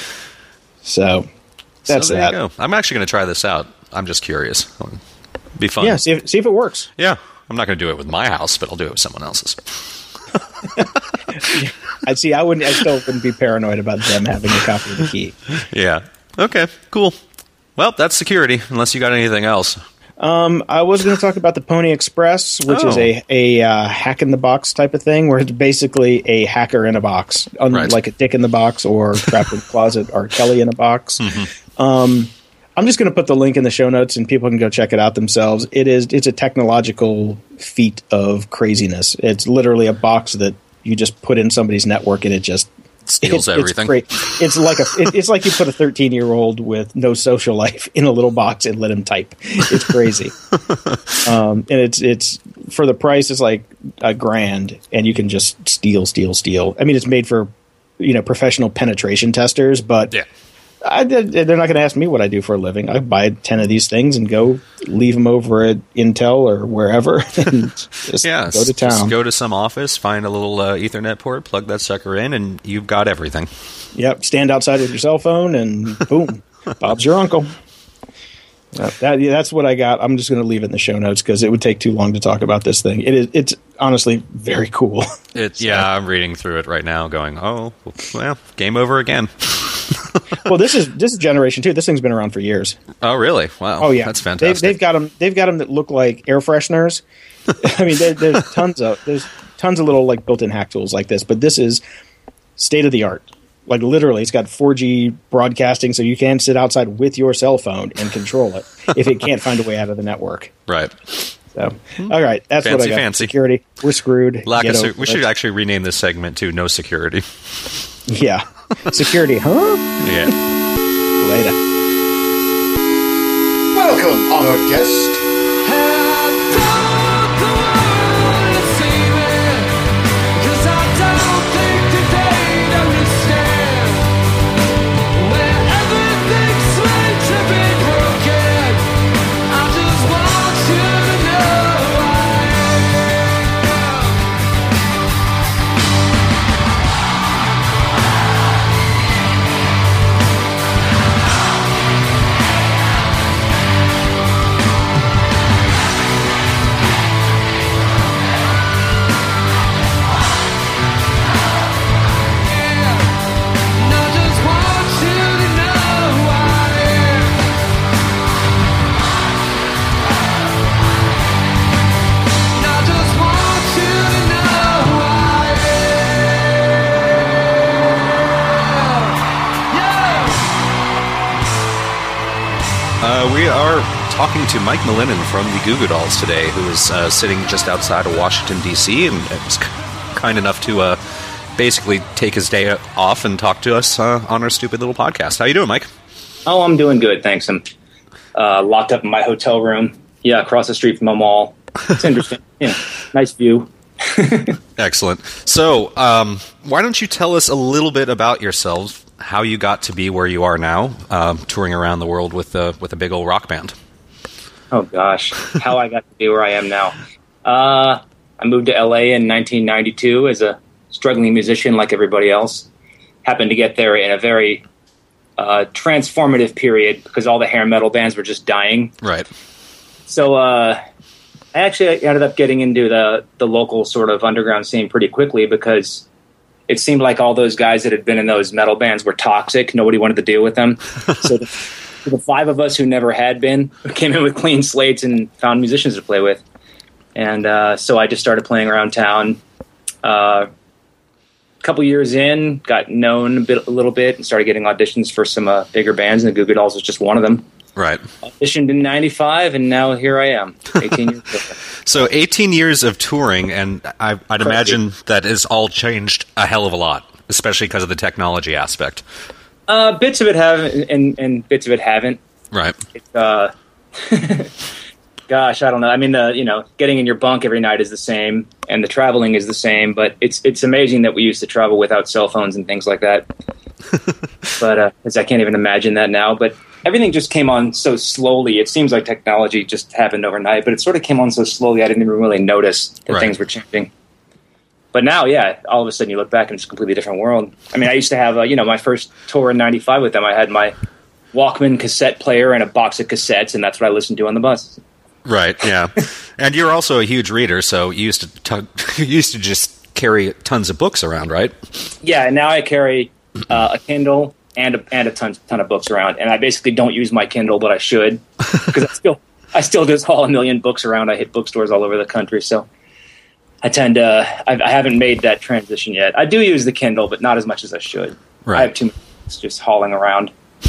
[SPEAKER 2] so that's
[SPEAKER 3] so there
[SPEAKER 2] that.
[SPEAKER 3] You go. I'm actually going to try this out. I'm just curious. It'll be fun.
[SPEAKER 2] Yeah. See if see if it works.
[SPEAKER 3] Yeah. I'm not going to do it with my house, but I'll do it with someone else's.
[SPEAKER 2] I'd see. I wouldn't. I still wouldn't be paranoid about them having a copy of the key.
[SPEAKER 3] Yeah. Okay. Cool. Well, that's security. Unless you got anything else.
[SPEAKER 2] Um, I was going to talk about the Pony Express, which
[SPEAKER 3] oh.
[SPEAKER 2] is a a uh, hack in the box type of thing, where it's basically a hacker in a box, unlike right. a Dick in the box or Trapped in the Closet or Kelly in a box. Mm-hmm. Um, I'm just going to put the link in the show notes, and people can go check it out themselves. It is it's a technological feat of craziness. It's literally a box that you just put in somebody's network, and it just
[SPEAKER 3] steals
[SPEAKER 2] it,
[SPEAKER 3] everything.
[SPEAKER 2] It's, it's like a it, it's like you put a thirteen year old with no social life in a little box and let him type. It's crazy, um, and it's it's for the price. It's like a grand, and you can just steal, steal, steal. I mean, it's made for you know professional penetration testers, but
[SPEAKER 3] yeah.
[SPEAKER 2] I, they're not going to ask me what I do for a living. I buy ten of these things and go leave them over at Intel or wherever and just
[SPEAKER 3] yeah,
[SPEAKER 2] go to town.
[SPEAKER 3] Just go to some office, find a little uh, Ethernet port, plug that sucker in, and you've got everything.
[SPEAKER 2] Yep. Stand outside with your cell phone and boom, Bob's your uncle. Uh, that, yeah, that's what I got. I'm just going to leave it in the show notes because it would take too long to talk about this thing. It is, it's honestly very cool.
[SPEAKER 3] It, so. Yeah, I'm reading through it right now going, oh, well, game over again.
[SPEAKER 2] Well, this is this is generation two. This thing's been around for years.
[SPEAKER 3] Oh, really? Wow.
[SPEAKER 2] Oh, yeah.
[SPEAKER 3] That's fantastic.
[SPEAKER 2] They've, they've got them. They've got them that look like air fresheners. I mean, there, there's tons of there's tons of little like built-in hack tools like this, but this is state of the art. Like literally, it's got four G broadcasting, so you can sit outside with your cell phone and control it if it can't find a way out of the network.
[SPEAKER 3] Right.
[SPEAKER 2] So, all right, that's
[SPEAKER 3] fancy,
[SPEAKER 2] what I got.
[SPEAKER 3] Fancy.
[SPEAKER 2] Security. We're screwed.
[SPEAKER 3] Lack of se- we
[SPEAKER 2] it.
[SPEAKER 3] should actually rename this segment to No Security.
[SPEAKER 2] Yeah. Security, huh?
[SPEAKER 3] Yeah.
[SPEAKER 2] Later.
[SPEAKER 1] welcome our guest.
[SPEAKER 3] Uh, we are talking to Mike Malinin from the Goo Goo Dolls today, who is uh, sitting just outside of Washington, D C, and is kind enough to uh, basically take his day off and talk to us uh, on our stupid little podcast. How you doing, Mike?
[SPEAKER 4] Oh, I'm doing good, thanks. I'm uh, locked up in my hotel room. Yeah, across the street from a mall. It's interesting. Yeah, nice view.
[SPEAKER 3] Excellent. So, um, why don't you tell us a little bit about yourself? How you got to be where you are now, um, touring around the world with a with a big old rock band?
[SPEAKER 4] Oh gosh, how I got to be where I am now. Uh, I moved to L A in nineteen ninety-two as a struggling musician, like everybody else. Happened to get there in a very uh, transformative period because all the hair metal bands were just dying.
[SPEAKER 3] Right.
[SPEAKER 4] So uh, I actually ended up getting into the the local sort of underground scene pretty quickly because it seemed like all those guys that had been in those metal bands were toxic. Nobody wanted to deal with them. So the, the five of us who never had been came in with clean slates and found musicians to play with. And uh, so I just started playing around town. Uh, a couple years in, got known a, bit, a little bit and started getting auditions for some uh, bigger bands, and the Goo Goo Dolls was just one of them.
[SPEAKER 3] Right.
[SPEAKER 4] Auditioned in ninety-five, and now here I am, eighteen years later.
[SPEAKER 3] So eighteen years of touring, and I, I'd
[SPEAKER 4] Crazy.
[SPEAKER 3] imagine that has all changed a hell of a lot, especially because of the technology aspect.
[SPEAKER 4] Uh, bits of it have, and, and bits of it haven't.
[SPEAKER 3] Right.
[SPEAKER 4] It's, uh, gosh, I don't know. I mean, uh, you know, getting in your bunk every night is the same, and the traveling is the same. But it's it's amazing that we used to travel without cell phones and things like that. But uh, 'cause I can't even imagine that now. But everything just came on so slowly. It seems like technology just happened overnight, but it sort of came on so slowly I didn't even really notice that
[SPEAKER 3] Right.
[SPEAKER 4] things were changing. But now, yeah, all of a sudden you look back and it's a completely different world. I mean, I used to have, uh, you know, my first tour in ninety-five with them, I had my Walkman cassette player and a box of cassettes, and that's what I listened to on the bus.
[SPEAKER 3] Right, yeah. And you're also a huge reader, so you used to tug, you used to just carry tons of books around, right?
[SPEAKER 4] Yeah, and now I carry uh, a Kindle and a, and a ton, ton of books around, and I basically don't use my Kindle, but I should, because I still I still just haul a million books around. I hit bookstores all over the country, so I tend to I, I haven't made that transition yet. I do use the Kindle, but not as much as I should.
[SPEAKER 3] Right.
[SPEAKER 4] I have too much books just hauling around.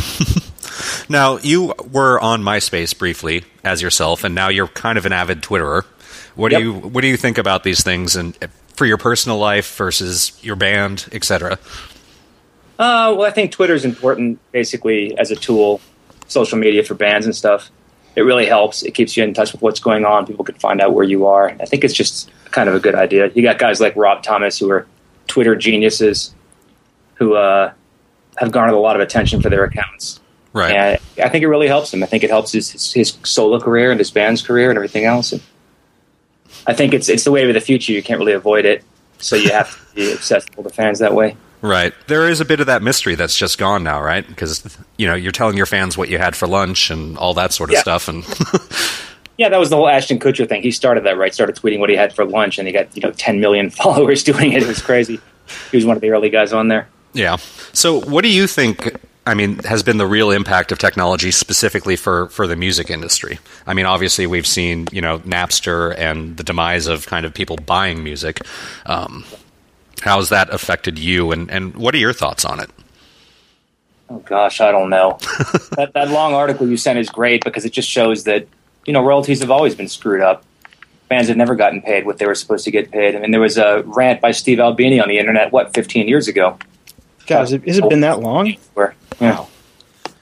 [SPEAKER 3] Now, you were on MySpace briefly as yourself, and now you're kind of an avid Twitterer. What do
[SPEAKER 4] Yep.
[SPEAKER 3] you what do you think about these things, and for your personal life versus your band, et cetera?
[SPEAKER 4] Uh, well, I think Twitter is important, basically, as a tool, social media for bands and stuff. It really helps. It keeps you in touch with what's going on. People can find out where you are. I think it's just kind of a good idea. You got guys like Rob Thomas who are Twitter geniuses who uh, have garnered a lot of attention for their accounts.
[SPEAKER 3] Right.
[SPEAKER 4] And I think it really helps him. I think it helps his, his, his solo career and his band's career and everything else. And I think it's it's the way of the future. You can't really avoid it. So you have to be accessible to fans that way.
[SPEAKER 3] Right. There is a bit of that mystery that's just gone now, right? Because, you know, you're telling your fans what you had for lunch and all that sort of
[SPEAKER 4] Yeah.
[SPEAKER 3] stuff. And
[SPEAKER 4] Yeah, that was the whole Ashton Kutcher thing. He started that, right? Started tweeting what he had for lunch, and he got, you know, ten million followers doing it. It was crazy. He was one of the early guys on there.
[SPEAKER 3] yeah. So what do you think, I mean, has been the real impact of technology specifically for, for the music industry? I mean, obviously we've seen, you know, Napster and the demise of kind of people buying music. Um, how has that affected you, and, and what are your thoughts on it?
[SPEAKER 4] Oh, gosh, I don't know. that, that long article you sent is great because it just shows that, you know, royalties have always been screwed up. Bands have never gotten paid what they were supposed to get paid. I mean, there was a rant by Steve Albini on the internet, what, fifteen years ago?
[SPEAKER 2] God, has it, has it been that long?
[SPEAKER 4] Where, you know,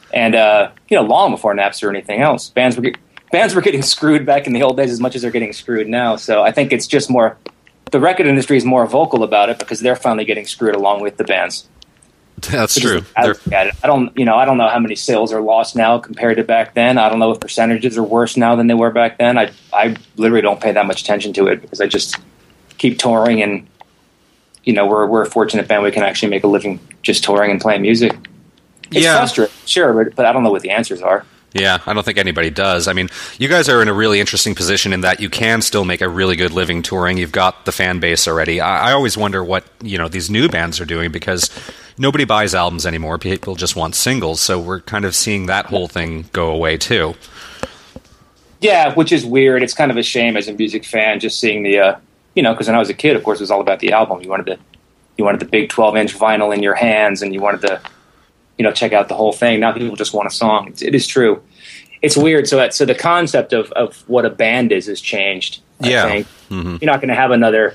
[SPEAKER 4] And, uh, you know, long before Napster or anything else, bands were, get, bands were getting screwed back in the old days as much as they're getting screwed now. So I think it's just more, the record industry is more vocal about it because they're finally getting screwed along with the bands.
[SPEAKER 3] That's
[SPEAKER 4] Which
[SPEAKER 3] true.
[SPEAKER 4] Is, I, I don't, you know, I don't know how many sales are lost now compared to back then. I don't know if percentages are worse now than they were back then. I, I literally don't pay that much attention to it because I just keep touring, and you know, we're we're a fortunate band. We can actually make a living just touring and playing music. It's
[SPEAKER 3] yeah.
[SPEAKER 4] frustrating, sure, but, but I don't know what the answers are.
[SPEAKER 3] Yeah, I don't think anybody does. I mean, you guys are in a really interesting position in that you can still make a really good living touring. You've got the fan base already. I, I always wonder what, you know, these new bands are doing because nobody buys albums anymore. People just want singles. So we're kind of seeing that whole thing go away too.
[SPEAKER 4] Yeah, which is weird. It's kind of a shame as a music fan just seeing the, uh, you know, because when I was a kid, of course, it was all about the album. You wanted the, you wanted the big twelve inch vinyl in your hands, and you wanted to, you know, check out the whole thing. Now people just want a song. It's, it is true. It's weird. So that so the concept of, of what a band is has changed. I
[SPEAKER 3] Yeah.
[SPEAKER 4] think.
[SPEAKER 3] Mm-hmm.
[SPEAKER 4] You're not going to have another,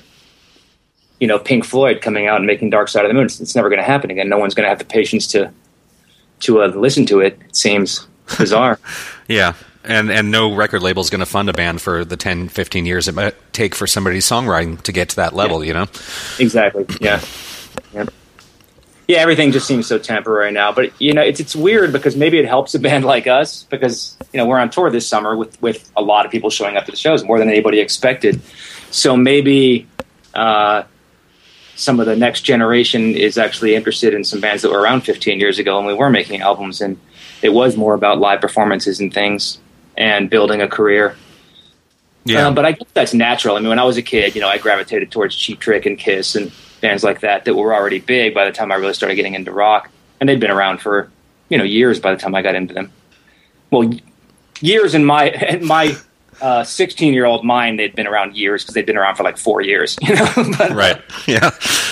[SPEAKER 4] you know, Pink Floyd coming out and making Dark Side of the Moon. It's, it's never going to happen again. No one's going to have the patience to to uh, listen to it. It seems bizarre.
[SPEAKER 3] Yeah. And and no record label is going to fund a band for the ten, fifteen years it might take for somebody's songwriting to get to that level,
[SPEAKER 4] Yeah.
[SPEAKER 3] you know?
[SPEAKER 4] Exactly. Yeah. Yeah. Yeah, everything just seems so temporary now. But, you know, it's it's weird because maybe it helps a band like us because, you know, we're on tour this summer with, with a lot of people showing up to the shows, more than anybody expected. So maybe uh, some of the next generation is actually interested in some bands that were around fifteen years ago when we were making albums, and it was more about live performances and things and building a career.
[SPEAKER 3] Yeah.
[SPEAKER 4] Um, but I guess that's natural. I mean, when I was a kid, you know, I gravitated towards Cheap Trick and Kiss and bands like that that were already big by the time I really started getting into rock. And they'd been around for, you know, years by the time I got into them. Well, years in my in my uh, sixteen-year-old mind, they'd been around years because they'd been around for like four years. You know, but,
[SPEAKER 3] Right. Yeah.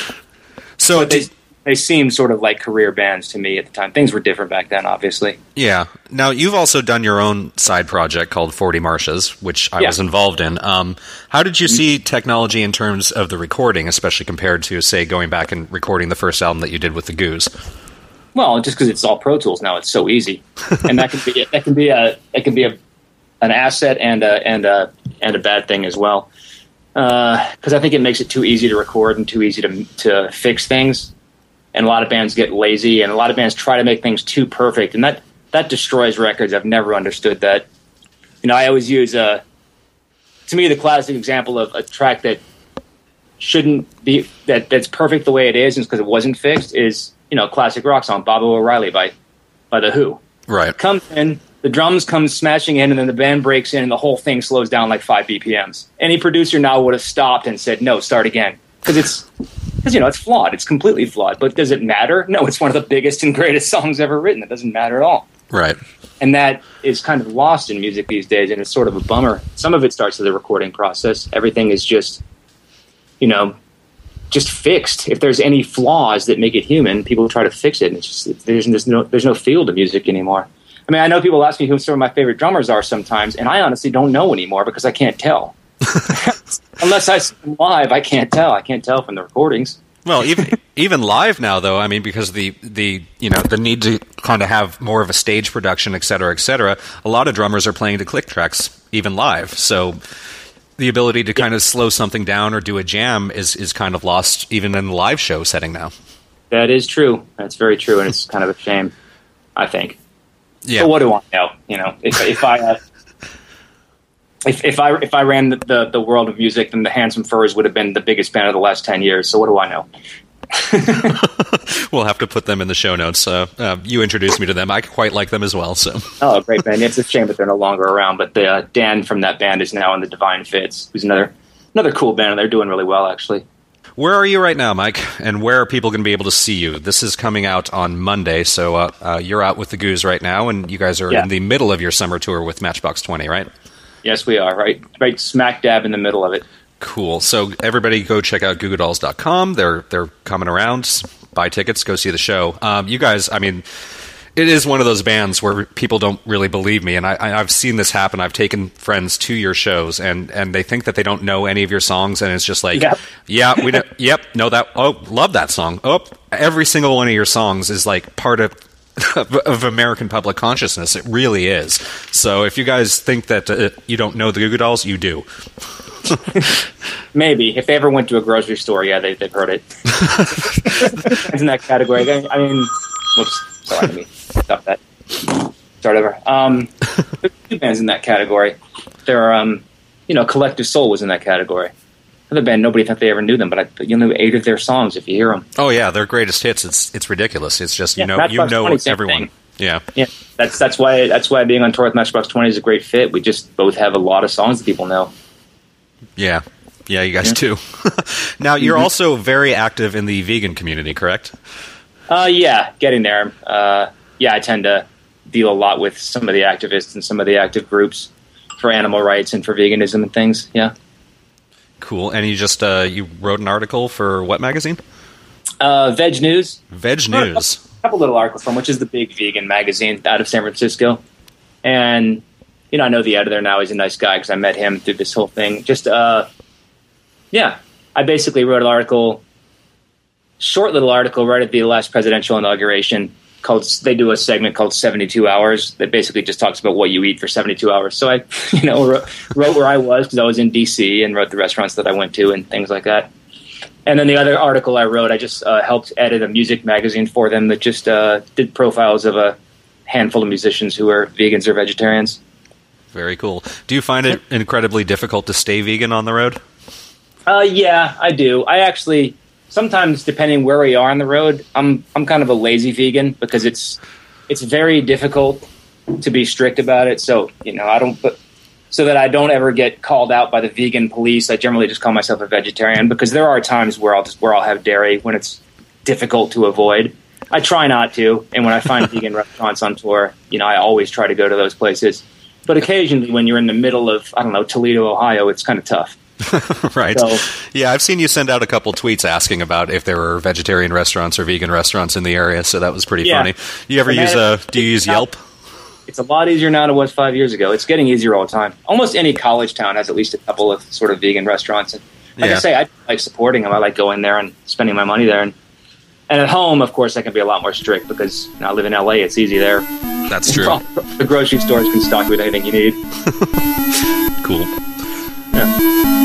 [SPEAKER 3] So
[SPEAKER 4] but they,
[SPEAKER 3] did-
[SPEAKER 4] they seemed sort of like career bands to me at the time. Things were different back then, obviously.
[SPEAKER 3] yeah. Now, you've also done your own side project called forty Marshes, which I
[SPEAKER 4] Yeah.
[SPEAKER 3] was involved in. Um, how did you see technology in terms of the recording, especially compared to, say, going back and recording the first album that you did with the Goose?
[SPEAKER 4] Well, just because it's all Pro Tools now, it's so easy, and that can be that can be a it can be a an asset and a and a and a bad thing as well. Because uh, I think it makes it too easy to record and too easy to to fix things, and a lot of bands get lazy, and a lot of bands try to make things too perfect, and that that destroys records. I've never understood that. You know, I always use a to me the classic example of a track that shouldn't be that that's perfect the way it is, and because it wasn't fixed is. You know, classic rock song, Bob O'Reilly by by The Who.
[SPEAKER 3] Right.
[SPEAKER 4] Comes in, the drums come smashing in, and then the band breaks in, and the whole thing slows down like five B P Ms. Any producer now would have stopped and said, no, start again. Because it's, because, you know, it's flawed. It's completely flawed. But does it matter? No, it's one of the biggest and greatest songs ever written. It doesn't matter at all.
[SPEAKER 3] Right.
[SPEAKER 4] And that is kind of lost in music these days, and it's sort of a bummer. Some of it starts with the recording process. Everything is just, you know, just fixed. If there's any flaws that make it human, people try to fix it. And it's just there's, there's no there's no feel to music anymore. I mean, I know people ask me who some of my favorite drummers are sometimes, and I honestly don't know anymore because I can't tell. Unless I see them live, I can't tell. I can't tell from the recordings.
[SPEAKER 3] Well, even even live now, though, I mean, because the the you know the need to kind of have more of a stage production, et cetera, et cetera. A lot of drummers are playing to click tracks even live, so. The ability to kind of slow something down or do a jam is, is kind of lost even in the live show setting now.
[SPEAKER 4] That is true. That's very true, and it's kind of a shame, I think.
[SPEAKER 3] Yeah.
[SPEAKER 4] But what do I know? You know, if if I uh, if if I if I ran the, the the world of music, then the Handsome Furs would have been the biggest band of the last ten years. So what do I know?
[SPEAKER 3] We'll have to put them in the show notes. Uh, uh, you introduced me to them. I quite like them as well. So,
[SPEAKER 4] Oh, great band! It's a shame that they're no longer around. But the, uh, Dan from that band is now in the Divine Fits, who's another another cool band, and they're doing really well, actually.
[SPEAKER 3] where are you right now, Mike? And where are people going to be able to see you? This is coming out on Monday, so uh, uh, you're out with the Goose right now, and you guys are
[SPEAKER 4] Yeah.
[SPEAKER 3] in the middle of your summer tour with Matchbox twenty, right?
[SPEAKER 4] Yes, we are right, right smack dab in the middle of it.
[SPEAKER 3] Cool. So everybody go check out goo goo dolls dot com. They're they're coming around. Buy tickets. Go see the show. Um, you guys, I mean, it is one of those bands where people don't really believe me, and I, I, I've seen this happen. I've taken friends to your shows, and, and they think that they don't know any of your songs, and it's just like,
[SPEAKER 4] Yep.
[SPEAKER 3] yeah, we know, yep, know that. Oh, love that song. Oh, every single one of your songs is like part of of, of American public consciousness. It really is. So if you guys think that uh, you don't know the Goo Goo Dolls, you do.
[SPEAKER 4] Maybe. If they ever went to a grocery store, yeah, they, they've heard it. It's in that category. I mean, whoops, sorry, let me stop that. Start over. Um, there's two bands in that category. There are, um, you know, Collective Soul was in that category. Another band, nobody thought they ever knew them, but I, you know eight of their songs if you hear them.
[SPEAKER 3] Oh yeah, their greatest hits. It's it's ridiculous. It's just you
[SPEAKER 4] yeah,
[SPEAKER 3] know
[SPEAKER 4] Matchbox
[SPEAKER 3] you know
[SPEAKER 4] twenty,
[SPEAKER 3] everyone.
[SPEAKER 4] thing.
[SPEAKER 3] Yeah,
[SPEAKER 4] yeah. That's that's why that's why being on tour with Matchbox twenty is a great fit. We just both have a lot of songs that people know.
[SPEAKER 3] Yeah, yeah, you guys
[SPEAKER 4] yeah.
[SPEAKER 3] too. Now you're
[SPEAKER 4] mm-hmm.
[SPEAKER 3] also very active in the vegan community, correct?
[SPEAKER 4] Uh, yeah, getting there. Uh, yeah, I tend to deal a lot with some of the activists and some of the active groups for animal rights and for veganism and things. Yeah.
[SPEAKER 3] Cool. And you just uh, you wrote an article for what magazine?
[SPEAKER 4] Uh, Veg News.
[SPEAKER 3] Veg News.
[SPEAKER 4] A couple little articles from, which is the big vegan magazine out of San Francisco. And, you know, I know the editor now. He's a nice guy because I met him through this whole thing. Just, uh, yeah, I basically wrote an article, short little article right at the last presidential inauguration called, they do a segment called seventy-two hours that basically just talks about what you eat for seventy-two hours. So I, you know, wrote, wrote where I was because I was in D C and wrote the restaurants that I went to and things like that. And then the other article I wrote, I just uh, helped edit a music magazine for them that just uh, did profiles of a handful of musicians who are vegans or vegetarians.
[SPEAKER 3] Very cool. Do you find it incredibly difficult to stay vegan on the road?
[SPEAKER 4] Uh, yeah, I do. I actually... Sometimes, depending where we are on the road, I'm I'm kind of a lazy vegan because it's it's very difficult to be strict about it. So you know, I don't but so that I don't ever get called out by the vegan police. I generally just call myself a vegetarian because there are times where I'll just where I'll have dairy when it's difficult to avoid. I try not to, and when I find vegan restaurants on tour, you know, I always try to go to those places. But occasionally, when you're in the middle of I don't know Toledo, Ohio, it's kind of tough.
[SPEAKER 3] Right.
[SPEAKER 4] So,
[SPEAKER 3] yeah, I've seen you send out a couple tweets asking about if there were vegetarian restaurants or vegan restaurants in the area, so that was pretty
[SPEAKER 4] yeah.
[SPEAKER 3] funny. You ever use uh, do you use Yelp?
[SPEAKER 4] It's a lot easier now than it was five years ago. It's getting easier all the time. Almost any college town has at least a couple of sort of vegan restaurants. And like
[SPEAKER 3] yeah.
[SPEAKER 4] I say, I like supporting them. I like going there and spending my money there. And, and at home, of course, I can be a lot more strict because you know, I live in L A. It's easy there.
[SPEAKER 3] That's true.
[SPEAKER 4] The grocery stores can stock you with anything you need.
[SPEAKER 3] Cool.
[SPEAKER 4] Yeah.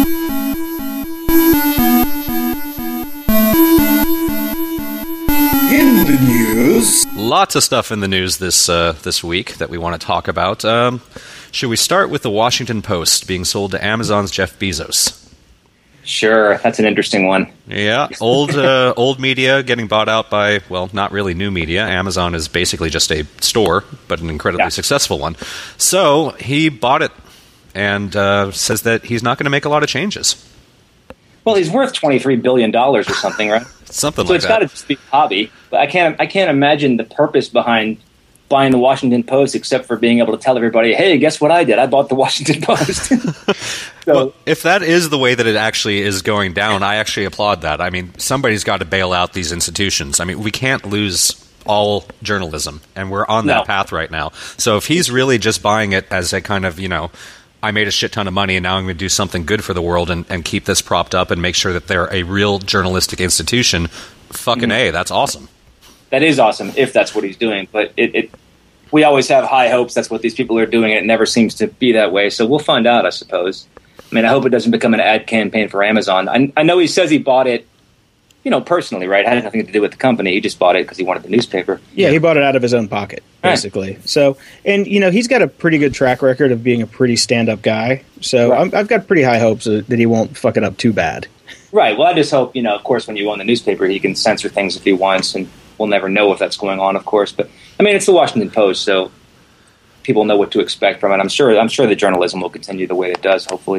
[SPEAKER 1] In the news,
[SPEAKER 3] lots of stuff in the news this uh, this week that we want to talk about. Um, should we start with the Washington Post being sold to Amazon's Jeff Bezos?
[SPEAKER 4] Sure, that's an interesting one.
[SPEAKER 3] Yeah, old uh, old media getting bought out by, well, not really new media. Amazon is basically just a store, but an incredibly yeah. successful one. So he bought it and uh, says that he's not going to make a lot of changes.
[SPEAKER 4] Well, he's worth twenty-three billion dollars or something, right?
[SPEAKER 3] Something
[SPEAKER 4] so
[SPEAKER 3] like
[SPEAKER 4] it's
[SPEAKER 3] that.
[SPEAKER 4] got to just be a hobby. But I can't I can't imagine the purpose behind buying the Washington Post except for being able to tell everybody, hey, guess what I did? I bought the Washington Post. so,
[SPEAKER 3] well, if that is the way that it actually is going down, I actually applaud that. I mean, somebody's got to bail out these institutions. I mean, we can't lose all journalism, and we're on that
[SPEAKER 4] no.
[SPEAKER 3] path right now. So if he's really just buying it as a kind of, you know, I made a shit ton of money and now I'm going to do something good for the world and, and keep this propped up and make sure that they're a real journalistic institution, fucking mm-hmm. A, that's awesome.
[SPEAKER 4] That is awesome if that's what he's doing. But it, it, we always have high hopes that's what these people are doing, and it never seems to be that way. So we'll find out, I suppose. I mean, I hope it doesn't become an ad campaign for Amazon. I, I know he says he bought it, you know, personally, right? It had nothing to do with the company. He just bought it because he wanted the newspaper.
[SPEAKER 2] Yeah, he bought it out of his own pocket, basically. Right. So, and, you know, he's got a pretty good track record of being a pretty stand-up guy. So right. I'm, I've got pretty high hopes that he won't fuck it up too bad.
[SPEAKER 4] Right. Well, I just hope, you know, of course, when you own the newspaper, he can censor things if he wants, and we'll never know if that's going on, of course. But, I mean, it's the Washington Post, so people know what to expect from it. I'm sure I'm sure the journalism will continue the way it does, hopefully.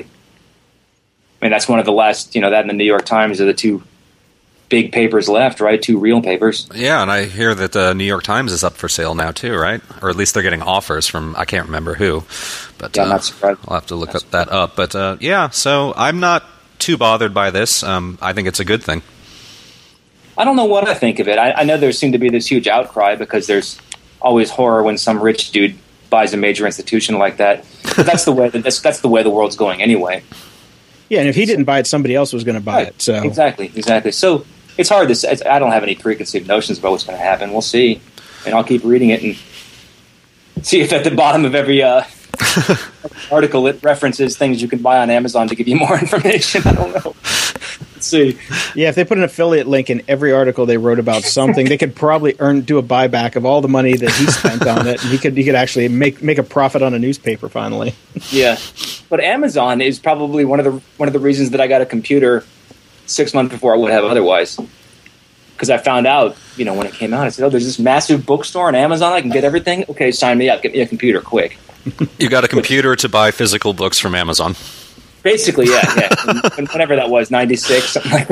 [SPEAKER 4] I mean, that's one of the last, you know, that and the New York Times are the two big papers left, right? Two real papers.
[SPEAKER 3] Yeah, and I hear that the New York Times is up for sale now too, right? Or at least they're getting offers from, I can't remember who. But
[SPEAKER 4] yeah, I'm
[SPEAKER 3] uh,
[SPEAKER 4] not surprised.
[SPEAKER 3] I'll have to look up that up. But uh, yeah, so I'm not too bothered by this. Um, I think it's a good thing.
[SPEAKER 4] I don't know what I think of it. I, I know there seemed to be this huge outcry because there's always horror when some rich dude buys a major institution like that. But that's the way that that's, that's the way the world's going anyway.
[SPEAKER 2] Yeah, and if he didn't buy it, somebody else was going to buy
[SPEAKER 4] right.
[SPEAKER 2] it. So
[SPEAKER 4] exactly, exactly. So it's hard to say. I don't have any preconceived notions about what's going to happen. We'll see. and I'll keep reading it and see if at the bottom of every uh, article it references things you can buy on Amazon to give you more information. I don't know. Let's see.
[SPEAKER 2] Yeah, if they put an affiliate link in every article they wrote about something, they could probably earn do a buyback of all the money that he spent on it, and he could he could actually make make a profit on a newspaper finally.
[SPEAKER 4] Yeah, but Amazon is probably one of the one of the reasons that I got a computer six months before I would have otherwise. Because I found out, you know, when it came out, I said, "Oh, there's this massive bookstore on Amazon. I can get everything. Okay, sign me up. Get me a computer quick."
[SPEAKER 3] You got a computer to buy physical books from Amazon.
[SPEAKER 4] Basically, yeah, yeah. And whenever that was, ninety-six, something like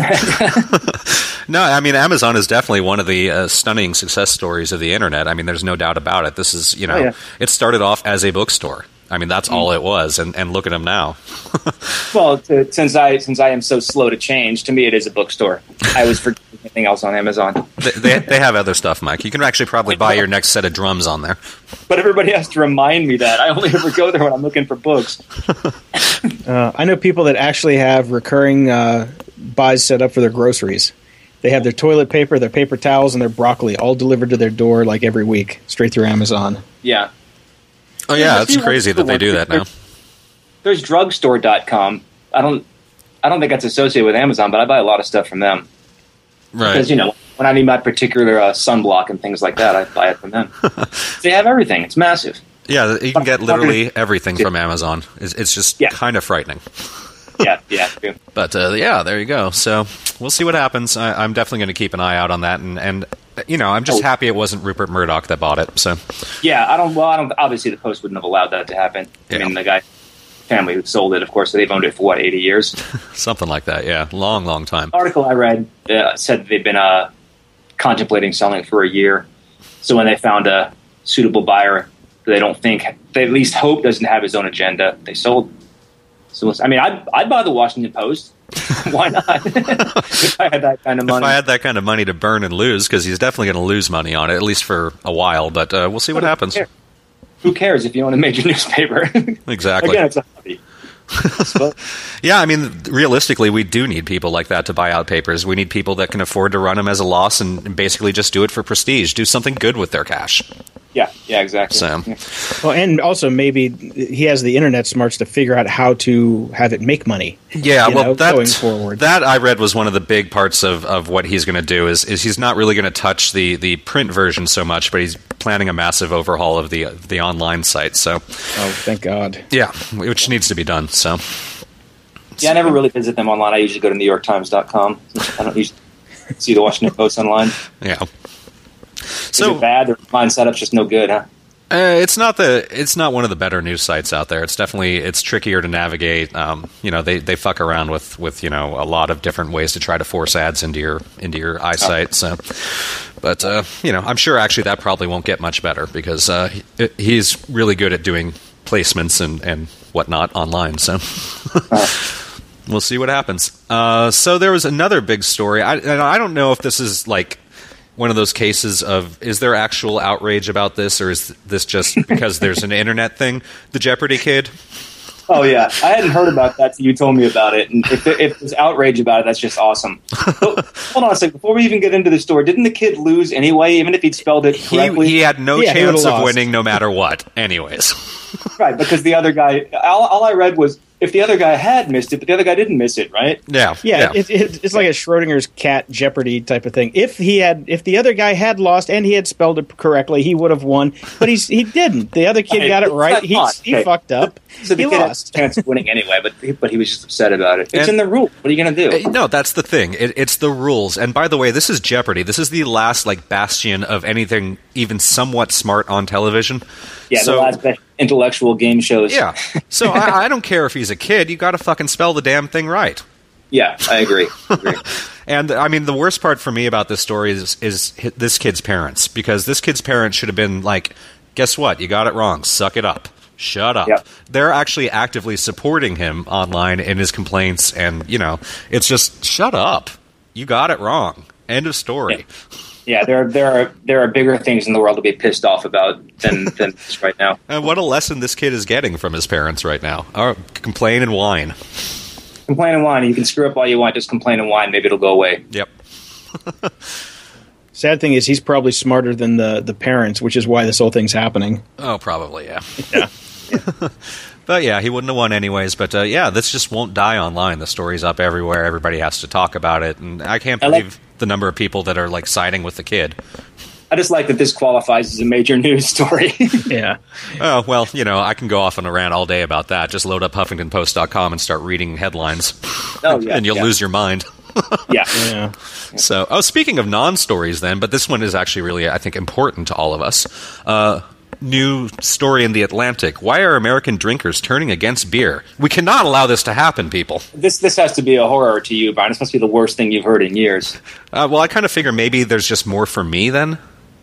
[SPEAKER 4] that.
[SPEAKER 3] No, I mean, Amazon is definitely one of the uh, stunning success stories of the internet. I mean, there's no doubt about it. This is, you know,
[SPEAKER 4] Oh, yeah.
[SPEAKER 3] it started off as a bookstore. I mean, that's all it was, and, and look at them now.
[SPEAKER 4] Well, to, since I since I am so slow to change, to me it is a bookstore. I was forgetting anything else on Amazon.
[SPEAKER 3] they, they they have other stuff, Mike. You can actually probably buy your next set of drums on there.
[SPEAKER 4] But everybody has to remind me that. I only ever go there when I'm looking for books.
[SPEAKER 2] Uh, I know people that actually have recurring uh, buys set up for their groceries. They have their toilet paper, their paper towels, and their broccoli all delivered to their door like every week, straight through Amazon.
[SPEAKER 4] Yeah.
[SPEAKER 3] Oh, yeah, it's
[SPEAKER 4] There's
[SPEAKER 3] crazy that they do that now.
[SPEAKER 4] There's drugstore dot com. I don't I don't think that's associated with Amazon, but I buy a lot of stuff from them.
[SPEAKER 3] Right.
[SPEAKER 4] Because, you know, when I need my particular uh, sunblock and things like that, I buy it from them. They have everything. It's massive.
[SPEAKER 3] Yeah, you can get literally everything from Amazon. It's, it's just
[SPEAKER 4] Yeah.
[SPEAKER 3] kind of frightening.
[SPEAKER 4] Yeah, yeah. True.
[SPEAKER 3] But, uh, yeah, there you go. So we'll see what happens. I, I'm definitely going to keep an eye out on that. And, and you know, I'm just
[SPEAKER 4] Oh.
[SPEAKER 3] happy it wasn't Rupert Murdoch that bought it. So,
[SPEAKER 4] Yeah, I don't. Well, I don't. Obviously, the Post wouldn't have allowed that to happen.
[SPEAKER 3] Yeah.
[SPEAKER 4] I mean, the guy family who sold it, of course, they've owned it for what, eighty years.
[SPEAKER 3] something like that, yeah. Long, long time.
[SPEAKER 4] Article I read uh, said that they've been uh, contemplating selling it for a year. So when they found a suitable buyer, that they don't think, they at least hope doesn't have his own agenda, they sold. So I mean, I'd, I'd buy the Washington Post. Why not? If I had that kind of
[SPEAKER 3] If
[SPEAKER 4] money.
[SPEAKER 3] I had that kind of money to burn and lose, because he's definitely going to lose money on it, at least for a while. But uh, we'll see what happens.
[SPEAKER 4] Who cares if you own a major newspaper?
[SPEAKER 3] Exactly.
[SPEAKER 4] Again, it's a hobby. So,
[SPEAKER 3] Yeah, I mean, realistically, we do need people like that to buy out papers. We need people that can afford to run them as a loss and basically just do it for prestige. Do something good with their cash.
[SPEAKER 4] yeah, yeah, exactly.
[SPEAKER 3] So,
[SPEAKER 4] Yeah.
[SPEAKER 2] Well, and also maybe he has the internet smarts to figure out how to have it make money.
[SPEAKER 3] yeah,
[SPEAKER 2] you
[SPEAKER 3] well,
[SPEAKER 2] know,
[SPEAKER 3] that,
[SPEAKER 2] going forward.
[SPEAKER 3] that I read was one of the big parts of, of what he's going to do is, is he's not really going to touch the, the print version so much, but he's planning a massive overhaul of the the online site. So,
[SPEAKER 2] Oh, thank God.
[SPEAKER 3] yeah, which needs to be done. So,
[SPEAKER 4] Yeah, I never really visit them online. I usually go to new york times dot com. I don't usually see the Washington Post online.
[SPEAKER 3] yeah.
[SPEAKER 4] Is
[SPEAKER 3] So,
[SPEAKER 4] it bad? Their online setup's just no good, huh?
[SPEAKER 3] Uh, it's not the it's not one of the better news sites out there. It's definitely it's trickier to navigate. Um, you know, they, they fuck around with, with you know a lot of different ways to try to force ads into your into your eyesight. So, but uh, you know, I'm sure actually that probably won't get much better because uh, he, he's really good at doing placements and, and whatnot online. So. We'll see what happens. Uh, so there was another big story. I, and I don't know if this is like one of those cases of is there actual outrage about this, or is this just because there's an internet thing? The Jeopardy kid.
[SPEAKER 4] Oh, yeah. I hadn't heard about that till you told me about it. And if, there, if there's outrage about it, that's just awesome. But, hold on a second. Before we even get into the story, didn't the kid lose anyway, even if he'd spelled it
[SPEAKER 3] He,
[SPEAKER 4] correctly?
[SPEAKER 3] he had no
[SPEAKER 2] Yeah, he
[SPEAKER 3] chance
[SPEAKER 2] would've
[SPEAKER 3] of
[SPEAKER 2] lost.
[SPEAKER 3] winning no matter what. Anyways.
[SPEAKER 4] Right, because the other guy, all, all I read was if the other guy had missed it, but the other guy didn't miss it, right?
[SPEAKER 3] Yeah.
[SPEAKER 2] Yeah, It, it, it's like a Schrodinger's cat Jeopardy type of thing. If he had, if the other guy had lost and he had spelled it correctly, he would have won. But he's he didn't. The other kid
[SPEAKER 4] Okay,
[SPEAKER 2] got it
[SPEAKER 4] it's
[SPEAKER 2] right.
[SPEAKER 4] not
[SPEAKER 2] He
[SPEAKER 4] fun.
[SPEAKER 2] he
[SPEAKER 4] Okay.
[SPEAKER 2] fucked up.
[SPEAKER 4] So the
[SPEAKER 2] he
[SPEAKER 4] kid
[SPEAKER 2] lost.
[SPEAKER 4] had a chance of winning anyway, but he, but he was just upset about it. It's
[SPEAKER 3] And-
[SPEAKER 4] in the rule. What are you going to do?
[SPEAKER 3] Uh, No, that's the thing. It, it's the rules. And by the way, this is Jeopardy. This is the last like bastion of anything even somewhat smart on television.
[SPEAKER 4] Yeah,
[SPEAKER 3] so,
[SPEAKER 4] the last best intellectual game shows.
[SPEAKER 3] Yeah. So I, I don't care if he's a kid. You got to fucking spell the damn thing right.
[SPEAKER 4] Yeah, I agree. I agree.
[SPEAKER 3] And I mean, the worst part for me about this story is, is hi- this kid's parents, because this kid's parents should have been like, guess what? You got it wrong. Suck it up. Shut up.
[SPEAKER 4] Yep.
[SPEAKER 3] They're actually actively supporting him online in his complaints. And, you know, it's just shut up. You got it wrong. End of story.
[SPEAKER 4] Yeah, there are, there are there are bigger things in the world to be pissed off about than than this right now.
[SPEAKER 3] And what a lesson this kid is getting from his parents right now. Oh, complain and whine.
[SPEAKER 4] Complain and whine. You can screw up all you want. Just complain and whine. Maybe it'll go away.
[SPEAKER 3] Yep.
[SPEAKER 2] Sad thing is, he's probably smarter than the, the parents, which is why this whole thing's happening.
[SPEAKER 3] Oh, probably, yeah.
[SPEAKER 2] Yeah.
[SPEAKER 3] But yeah, he wouldn't have won anyways. But uh, yeah, this just won't die online. The story's up everywhere. Everybody has to talk about it. And I can't
[SPEAKER 4] I
[SPEAKER 3] believe
[SPEAKER 4] like-
[SPEAKER 3] the number of people that are like siding with the kid.
[SPEAKER 4] I just like that this qualifies as a major news story.
[SPEAKER 2] Yeah.
[SPEAKER 3] Oh, well, you know, I can go off on a rant all day about that. Just load up Huffington Post dot com and start reading headlines.
[SPEAKER 4] Oh, yeah,
[SPEAKER 3] and you'll
[SPEAKER 4] yeah.
[SPEAKER 3] lose your mind.
[SPEAKER 4] Yeah.
[SPEAKER 2] Yeah.
[SPEAKER 3] So, oh, speaking of non-stories then, but this one is actually really, I think, important to all of us. Uh, new story in The Atlantic. Why are American drinkers turning against beer? We cannot allow this to happen, people.
[SPEAKER 4] This this has to be a horror to you, Brian. This must be the worst thing you've heard in years.
[SPEAKER 3] Uh, well, I kind of figure maybe there's just more for me then.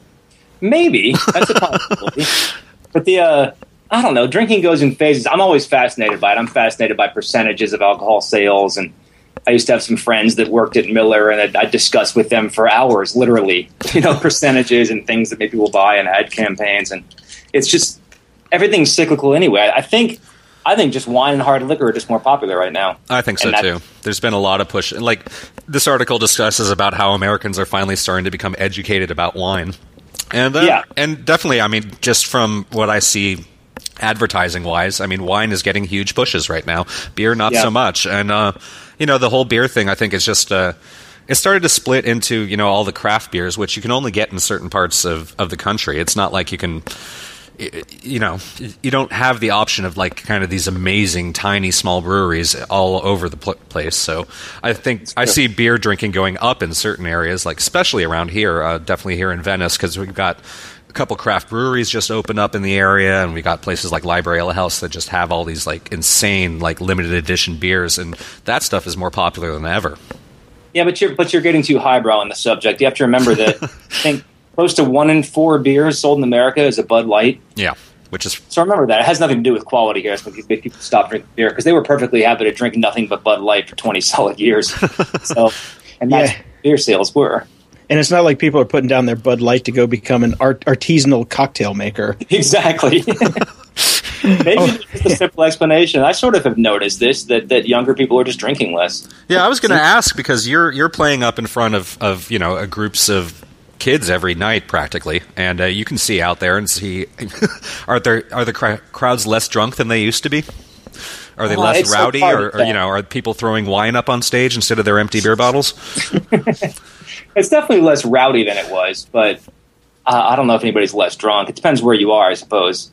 [SPEAKER 4] Maybe. That's a possibility. But the, uh, I don't know, drinking goes in phases. I'm always fascinated by it. I'm fascinated by percentages of alcohol sales. And I used to have some friends that worked at Miller, and I'd, I'd discuss with them for hours, literally, you know, percentages and things that maybe we'll buy and ad campaigns. And it's just, everything's cyclical anyway. I think I think just wine and hard liquor are just more popular right now.
[SPEAKER 3] I think so,
[SPEAKER 4] And that-
[SPEAKER 3] too. There's been a lot of push. Like, this article discusses about how Americans are finally starting to become educated about wine. And, uh,
[SPEAKER 4] Yeah.
[SPEAKER 3] and definitely, I mean, just from what I see advertising-wise, I mean, wine is getting huge pushes right now. Beer, not
[SPEAKER 4] Yeah.
[SPEAKER 3] so much. And, uh, you know, the whole beer thing, I think, is just... Uh, it started to split into, you know, all the craft beers, which you can only get in certain parts of, of the country. It's not like you can... You know, you don't have the option of like kind of these amazing tiny small breweries all over the pl- place. So I think I see beer drinking going up in certain areas, like especially around here, uh, definitely here in Venice, because we've got a couple craft breweries just open up in the area, and we got places like Library Ale House that just have all these like insane like limited edition beers, and that stuff is more popular than ever.
[SPEAKER 4] Yeah, but you're but you're getting too highbrow on the subject. You have to remember that I think close to one in four beers sold in America is a Bud Light.
[SPEAKER 3] Yeah, which is
[SPEAKER 4] So remember that. It has nothing to do with quality here. It's when people stop drinking beer because they were perfectly happy to drink nothing but Bud Light for twenty solid years. So, and that's
[SPEAKER 2] Yeah.
[SPEAKER 4] what beer sales were.
[SPEAKER 2] And it's not like people are putting down their Bud Light to go become an art- artisanal cocktail maker.
[SPEAKER 4] Exactly. Maybe
[SPEAKER 2] Oh,
[SPEAKER 4] it's a simple explanation. I sort of have noticed this, that, that younger people are just drinking less.
[SPEAKER 3] yeah. I was going to ask because you're you're playing up in front of of you know a groups of kids every night practically, and uh, you can see out there and see are there are the cr- crowds less drunk than they used to be? Are they
[SPEAKER 4] Uh,
[SPEAKER 3] less
[SPEAKER 4] it's so
[SPEAKER 3] rowdy,
[SPEAKER 4] hard
[SPEAKER 3] or,
[SPEAKER 4] to
[SPEAKER 3] or you
[SPEAKER 4] tell.
[SPEAKER 3] know, are people throwing wine up on stage instead of their empty beer bottles?
[SPEAKER 4] It's definitely less rowdy than it was, but uh, I don't know if anybody's less drunk. It depends where you are, I suppose.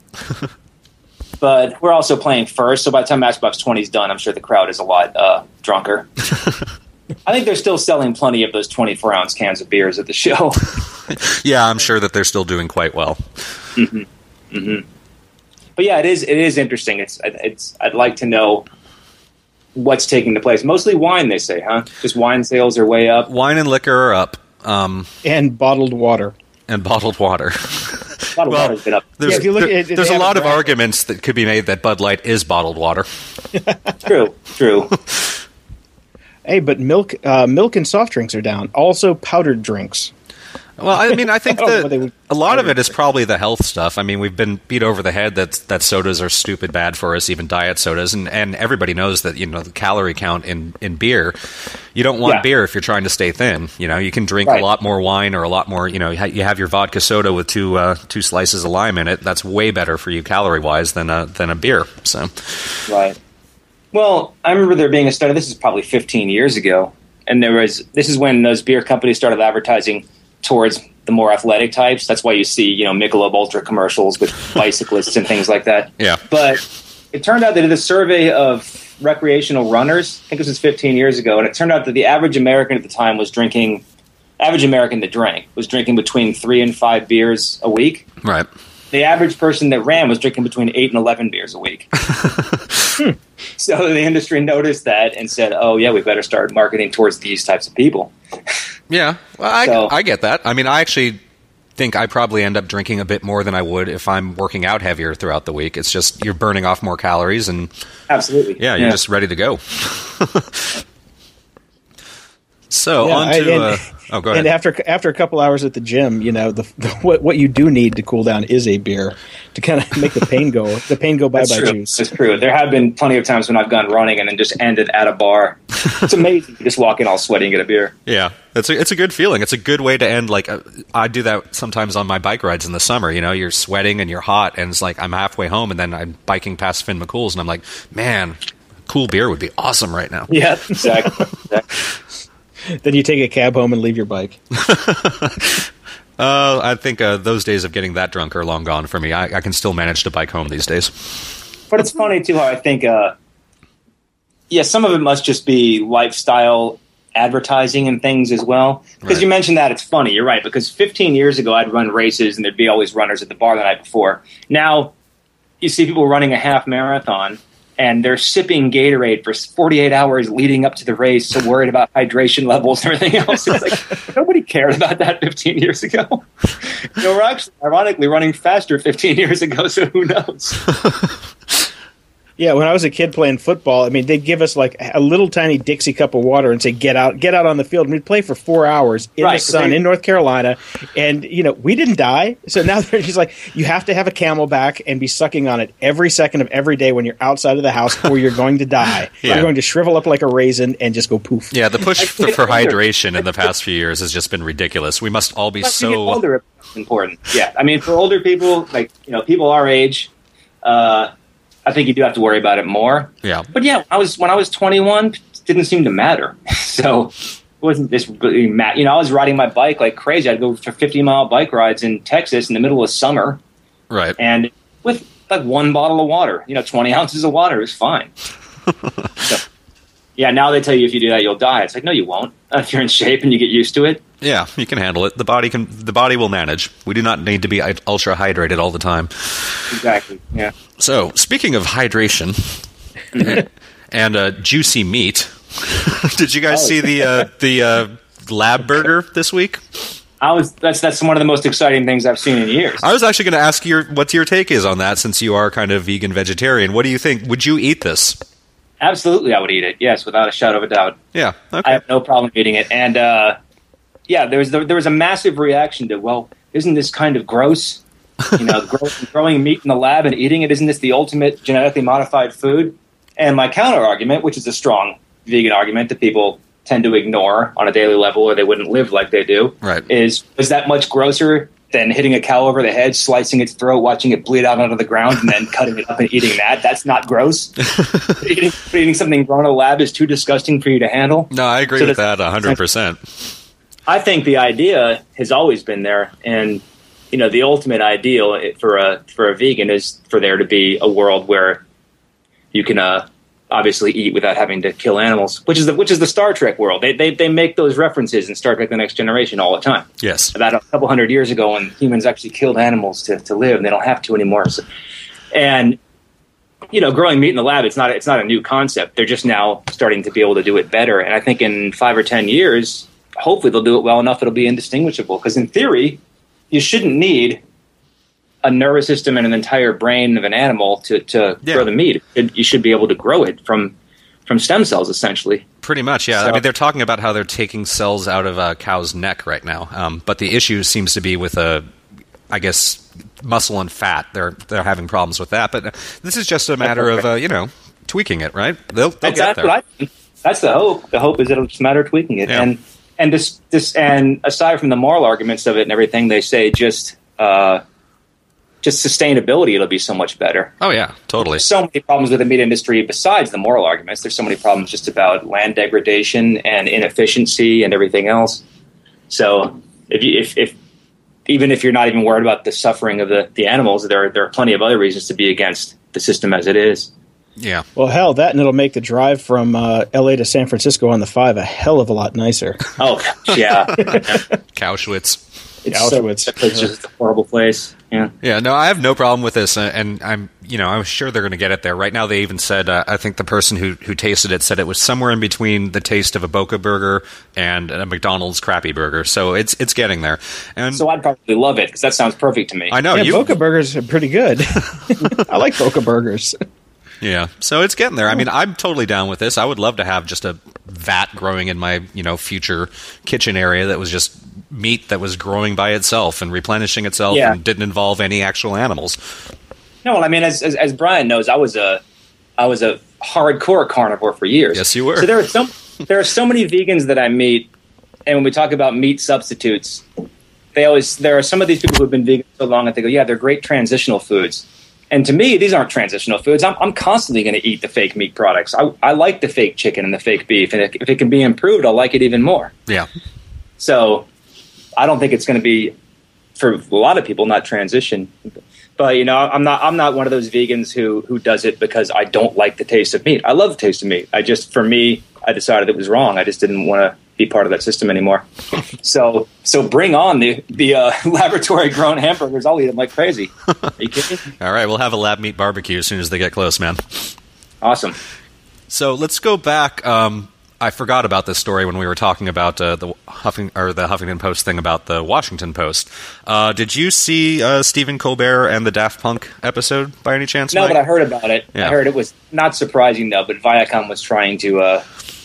[SPEAKER 4] But we're also playing first, so by the time Matchbox twenty is done, I'm sure the crowd is a lot uh, drunker. I think they're still selling plenty of those twenty-four ounce cans of beers at the show.
[SPEAKER 3] Yeah, I'm sure that they're still doing quite well.
[SPEAKER 4] But yeah, it is it is interesting. It's it's I'd like to know what's taking the place. Mostly wine, they say, huh? Just wine sales are way up.
[SPEAKER 3] Wine and liquor are up, um,
[SPEAKER 2] And bottled water.
[SPEAKER 3] and bottled water.
[SPEAKER 4] A lot of
[SPEAKER 3] Well,
[SPEAKER 4] water's been up.
[SPEAKER 3] There's,
[SPEAKER 2] Yeah, if you look
[SPEAKER 3] there-
[SPEAKER 2] at- they
[SPEAKER 3] there's a
[SPEAKER 2] have a
[SPEAKER 3] lot of
[SPEAKER 2] graph.
[SPEAKER 3] arguments that could be made that Bud Light is bottled water.
[SPEAKER 4] True, true.
[SPEAKER 2] Hey, but milk, uh, milk and soft drinks are down. Also, powdered drinks.
[SPEAKER 3] Well, I mean, I think
[SPEAKER 2] I don't know
[SPEAKER 3] that
[SPEAKER 2] what they would-
[SPEAKER 3] a lot of it is probably the health stuff. I mean, we've been beat over the head that that sodas are stupid bad for us, even diet sodas, and, and everybody knows that, you know, the calorie count in, in beer, you don't want
[SPEAKER 4] Yeah.
[SPEAKER 3] beer if you're trying to stay thin. You know, you can drink
[SPEAKER 4] Right.
[SPEAKER 3] a lot more wine or a lot more, you know, you have your vodka soda with two uh, two slices of lime in it. That's way better for you calorie-wise than a, than a beer. So,
[SPEAKER 4] Right. Well, I remember there being a study. This is probably fifteen years ago, and there was. This is when those beer companies started advertising towards the more athletic types. That's why you see, you know, Michelob Ultra commercials with bicyclists and things like that.
[SPEAKER 3] yeah.
[SPEAKER 4] But it turned out they did a survey of recreational runners. I think this was fifteen years ago, and it turned out that the average American at the time was drinking. Average American that drank was drinking between three and five beers a week.
[SPEAKER 3] Right.
[SPEAKER 4] The average person that ran was drinking between eight and eleven beers a week. Hmm. So the industry noticed that and said, "Oh yeah, we better start marketing towards these types of people."
[SPEAKER 3] Yeah, well, I,
[SPEAKER 4] So-
[SPEAKER 3] I get that. I mean, I actually think I probably end up drinking a bit more than I would if I'm working out heavier throughout the week. It's just you're burning off more calories, and
[SPEAKER 4] Absolutely,
[SPEAKER 3] yeah, you're just ready to go. So
[SPEAKER 2] Yeah,
[SPEAKER 3] on
[SPEAKER 2] I-
[SPEAKER 3] to
[SPEAKER 2] and-
[SPEAKER 3] uh, oh, go ahead.
[SPEAKER 2] And after after a couple hours at the gym, you know, the, the what what you do need to cool down is a beer to kind of make the pain go the pain go bye
[SPEAKER 4] That's
[SPEAKER 2] bye
[SPEAKER 4] true.
[SPEAKER 2] juice.
[SPEAKER 4] That's true. There have been plenty of times when I've gone running and then just ended at a bar. It's amazing. You just walk in all sweaty and get a beer.
[SPEAKER 3] Yeah, it's a it's a good feeling. It's a good way to end. Like uh, I do that sometimes on my bike rides in the summer. You know, you're sweating and you're hot, and it's like I'm halfway home, and then I'm biking past Finn McCool's, and I'm like, man, cool beer would be awesome right now.
[SPEAKER 4] Yeah, exactly. exactly.
[SPEAKER 2] Then you take a cab home and leave your bike.
[SPEAKER 3] Uh, I think uh, those days of getting that drunk are long gone for me. I, I can still manage to bike home these days.
[SPEAKER 4] But it's funny, too, how I think, uh, yeah, some of it must just be lifestyle advertising and things as well. Because
[SPEAKER 3] Right.
[SPEAKER 4] you mentioned that, it's funny. You're right. Because fifteen years ago, I'd run races and there'd be always runners at the bar the night before. Now, you see people running a half marathon and they're sipping Gatorade for forty-eight hours leading up to the race, so worried about hydration levels and everything else. It's like, nobody cared about that fifteen years ago. You know, we're actually, ironically, running faster fifteen years ago, so who knows?
[SPEAKER 2] Yeah, when I was a kid playing football, I mean, they'd give us like a little tiny Dixie cup of water and say, "Get out, get out on the field." And we'd play for four hours in
[SPEAKER 4] Right,
[SPEAKER 2] the
[SPEAKER 4] 'cause
[SPEAKER 2] sun
[SPEAKER 4] they-
[SPEAKER 2] in North Carolina, and you know we didn't die. So now they're just like, you have to have a Camelback and be sucking on it every second of every day when you're outside of the house, or you're going to die.
[SPEAKER 3] Yeah.
[SPEAKER 2] You're going to shrivel up like a raisin and just go poof.
[SPEAKER 3] Yeah, the push for,
[SPEAKER 4] get
[SPEAKER 3] for
[SPEAKER 4] older.
[SPEAKER 3] hydration in the past few years has just been ridiculous. We must all be
[SPEAKER 4] Plus, you get
[SPEAKER 3] so.
[SPEAKER 4] older, it's important. Yeah, I mean, for older people, like you know, people our age, uh, I think you do have to worry about it more.
[SPEAKER 3] Yeah.
[SPEAKER 4] But yeah, I was when I was twenty-one, it didn't seem to matter. So it wasn't this really ma- You know, I was riding my bike like crazy. I'd go for fifty mile bike rides in Texas in the middle of summer,
[SPEAKER 3] Right.
[SPEAKER 4] and with like one bottle of water, you know, twenty ounces of water is fine. So, yeah, now they tell you if you do that, you'll die. It's like, no, you won't. If you're in shape and you get used to it.
[SPEAKER 3] Yeah, you can handle it. The body can. The body will manage. We do not need to be ultra hydrated all the time.
[SPEAKER 4] Exactly. Yeah.
[SPEAKER 3] So, speaking of hydration and uh, juicy meat, did you guys
[SPEAKER 4] Oh.
[SPEAKER 3] see the uh, the uh, lab burger this week?
[SPEAKER 4] I was that's that's one of the most exciting things I've seen in years.
[SPEAKER 3] I was actually going to ask your what your take is on that, since you are kind of vegan vegetarian. What do you think? Would you eat this?
[SPEAKER 4] Absolutely, I would eat it. Yes, without a shadow of a doubt.
[SPEAKER 3] Yeah.
[SPEAKER 4] I
[SPEAKER 3] Okay.
[SPEAKER 4] have no problem eating it. And uh, yeah, there was there was a massive reaction to, well, isn't this kind of gross? You know, grow, growing meat in the lab and eating it, isn't this the ultimate genetically modified food? And my counter argument, which is a strong vegan argument that people tend to ignore on a daily level, or they wouldn't live like they do,
[SPEAKER 3] Right.
[SPEAKER 4] is is that much grosser than hitting a cow over the head, slicing its throat, watching it bleed out onto the ground, and then cutting it up and eating that? That's not gross. eating, eating something grown in a lab is too disgusting for you to handle.
[SPEAKER 3] No, I agree
[SPEAKER 4] So
[SPEAKER 3] with
[SPEAKER 4] does-
[SPEAKER 3] that one hundred percent.
[SPEAKER 4] I think the idea has always been there, and you know, the ultimate ideal for a for a vegan is for there to be a world where you can uh, obviously eat without having to kill animals, which is the which is the Star Trek world. They they they make those references in Star Trek: The Next Generation all the time.
[SPEAKER 3] Yes.
[SPEAKER 4] About a couple hundred years ago, when humans actually killed animals to to live, and they don't have to anymore. So, and you know, growing meat in the lab, it's not it's not a new concept. They're just now starting to be able to do it better, and I think in five or ten years, hopefully they'll do it well enough it'll be indistinguishable. Because in theory, you shouldn't need a nervous system and an entire brain of an animal to, to
[SPEAKER 3] Yeah.
[SPEAKER 4] grow the meat. It, you should be able to grow it from from stem cells, essentially.
[SPEAKER 3] Pretty much, yeah. I
[SPEAKER 4] So-
[SPEAKER 3] mean, they're talking about how they're taking cells out of a cow's neck right now, um, but the issue seems to be with a, I guess, muscle and fat. They're they're having problems with that, but this is just a matter of uh, you know tweaking it, right? They'll they'll
[SPEAKER 4] That's,
[SPEAKER 3] get
[SPEAKER 4] that's
[SPEAKER 3] there.
[SPEAKER 4] what I think. That's the hope. The hope is it'll just matter tweaking it.
[SPEAKER 3] Yeah.
[SPEAKER 4] And and this this and aside from the moral arguments of it and everything, they say just uh, just sustainability. It'll be so much better.
[SPEAKER 3] Oh yeah, totally.
[SPEAKER 4] There's so many problems with the meat industry besides the moral arguments. There's so many problems just about land degradation and inefficiency and everything else. So if you, if, if even if you're not even worried about the suffering of the, the animals, there there are plenty of other reasons to be against the system as it is.
[SPEAKER 3] Yeah.
[SPEAKER 2] Well, hell, that and it'll make the drive from uh, L A to San Francisco on the five a hell of a lot nicer.
[SPEAKER 4] Oh gosh, yeah,
[SPEAKER 3] Cowschwitz.
[SPEAKER 4] it's
[SPEAKER 2] Auschwitz.
[SPEAKER 4] So, it's just a horrible place. Yeah.
[SPEAKER 3] Yeah, no, I have no problem with this, uh, and I'm, you know, I'm sure they're going to get it there. Right now, they even said, uh, I think the person who who tasted it said it was somewhere in between the taste of a Boca burger and a McDonald's crappy burger. So it's it's getting there. And
[SPEAKER 4] So I'd probably love it because that sounds perfect to me.
[SPEAKER 3] I know
[SPEAKER 2] yeah,
[SPEAKER 3] you.
[SPEAKER 2] Boca burgers are pretty good. I like Boca burgers.
[SPEAKER 3] Yeah, so it's getting there. I mean, I'm totally down with this. I would love to have just a vat growing in my, you know, future kitchen area that was just meat that was growing by itself and replenishing itself
[SPEAKER 4] Yeah.
[SPEAKER 3] and didn't involve any actual animals.
[SPEAKER 4] No, well, I mean, as, as as Brian knows, I was a I was a hardcore carnivore for years.
[SPEAKER 3] Yes, you were.
[SPEAKER 4] So there are some there are so many vegans that I meet, and when we talk about meat substitutes, they always there are some of these people who have been vegan so long, and they go, "Yeah, they're great transitional foods." And to me, these aren't transitional foods. I'm, I'm constantly going to eat the fake meat products. I, I like the fake chicken and the fake beef, and if it can be improved, I'll like it even more.
[SPEAKER 3] Yeah.
[SPEAKER 4] So I don't think it's going to be, for a lot of people, not transition. But you know, I'm not I'm not one of those vegans who who does it because I don't like the taste of meat. I love the taste of meat. I just, for me, I decided it was wrong. I just didn't want to be part of that system anymore. So so bring on the the uh, laboratory grown hamburgers. I'll eat them like crazy. Are you kidding?
[SPEAKER 3] All right, we'll have a lab meat barbecue as soon as they get close, man.
[SPEAKER 4] Awesome.
[SPEAKER 3] So let's go back. Um, I forgot about this story when we were talking about uh, the Huffing or the Huffington Post thing about the Washington Post. Uh, did you see uh, Stephen Colbert and the Daft Punk episode by any chance?
[SPEAKER 4] No,
[SPEAKER 3] Mike?
[SPEAKER 4] but I heard about it.
[SPEAKER 3] Yeah.
[SPEAKER 4] I heard it was not surprising though. But Viacom was trying to uh,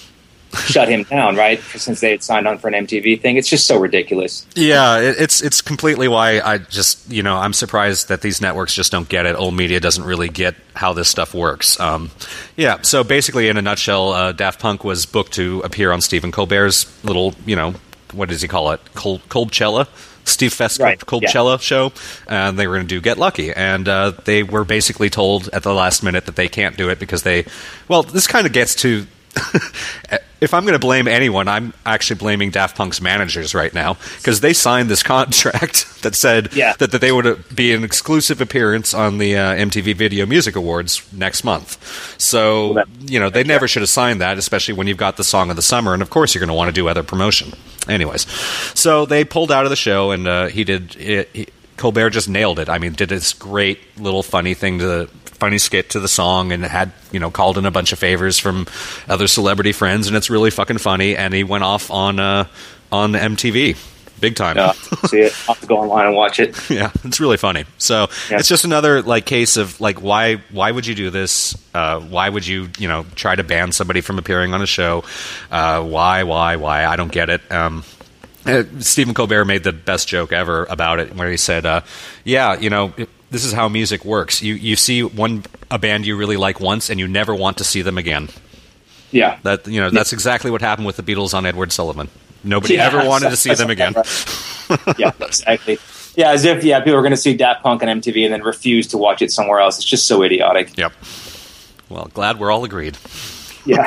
[SPEAKER 4] shut him down, right? Since they had signed on for an M T V thing. It's just so ridiculous.
[SPEAKER 3] Yeah, it, it's it's completely why I just, you know, I'm surprised that these networks just don't get it. Old media doesn't really get how this stuff works. Um, yeah, so basically, in a nutshell, uh, Daft Punk was booked to appear on Stephen Colbert's little, you know, what does he call it? Col- Colbchella? Steve Fest
[SPEAKER 4] Right,
[SPEAKER 3] Colbchella show, and they were going to do Get Lucky, and uh, they were basically told at the last minute that they can't do it because they, well, this kind of gets to, if I'm going to blame anyone, I'm actually blaming Daft Punk's managers right now, because they signed this contract that said
[SPEAKER 4] Yeah.
[SPEAKER 3] that, that they would be an exclusive appearance on the uh, M T V Video Music Awards next month. So,
[SPEAKER 4] Well, that-
[SPEAKER 3] you know, they never should have signed that, especially when you've got the Song of the Summer, and of course you're going to want to do other promotion. Anyways, so they pulled out of the show, and uh, he did. It, he, Colbert just nailed it. I mean, did this great little funny thing to the funny skit to the song, and had, you know, called in a bunch of favors from other celebrity friends, and it's really fucking funny. And he went off on uh, on M T V. Big time.
[SPEAKER 4] Uh, see it. I'll have to go online and watch it.
[SPEAKER 3] Yeah, it's really funny. So
[SPEAKER 4] Yeah.
[SPEAKER 3] it's just another like case of like why why would you do this? Uh, why would you you know try to ban somebody from appearing on a show? Uh, why why why? I don't get it. Um, uh, Stephen Colbert made the best joke ever about it, where he said, uh, "Yeah, you know." This is how music works. You you see one a band you really like once, and you never want to see them again.
[SPEAKER 4] Yeah.
[SPEAKER 3] That you know that's exactly what happened with the Beatles on Edward Sullivan. Nobody
[SPEAKER 4] Yeah,
[SPEAKER 3] ever wanted to see
[SPEAKER 4] that's
[SPEAKER 3] them again.
[SPEAKER 4] right. Yeah, exactly. Yeah, as if yeah people are going to see Daft Punk on M T V and then refuse to watch it somewhere else. It's just so idiotic.
[SPEAKER 3] Yep. Well, glad we're all agreed.
[SPEAKER 4] Yeah.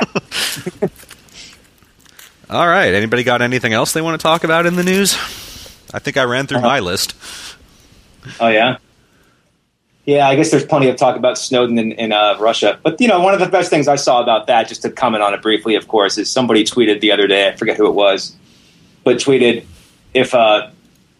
[SPEAKER 3] All right. Anybody got anything else they want to talk about in the news? I think I ran through
[SPEAKER 4] Uh-huh.
[SPEAKER 3] my list.
[SPEAKER 4] Oh yeah. Yeah, I guess there's plenty of talk about Snowden in, in uh, Russia. But, you know, one of the best things I saw about that, just to comment on it briefly, of course, is somebody tweeted the other day, I forget who it was, but tweeted if uh,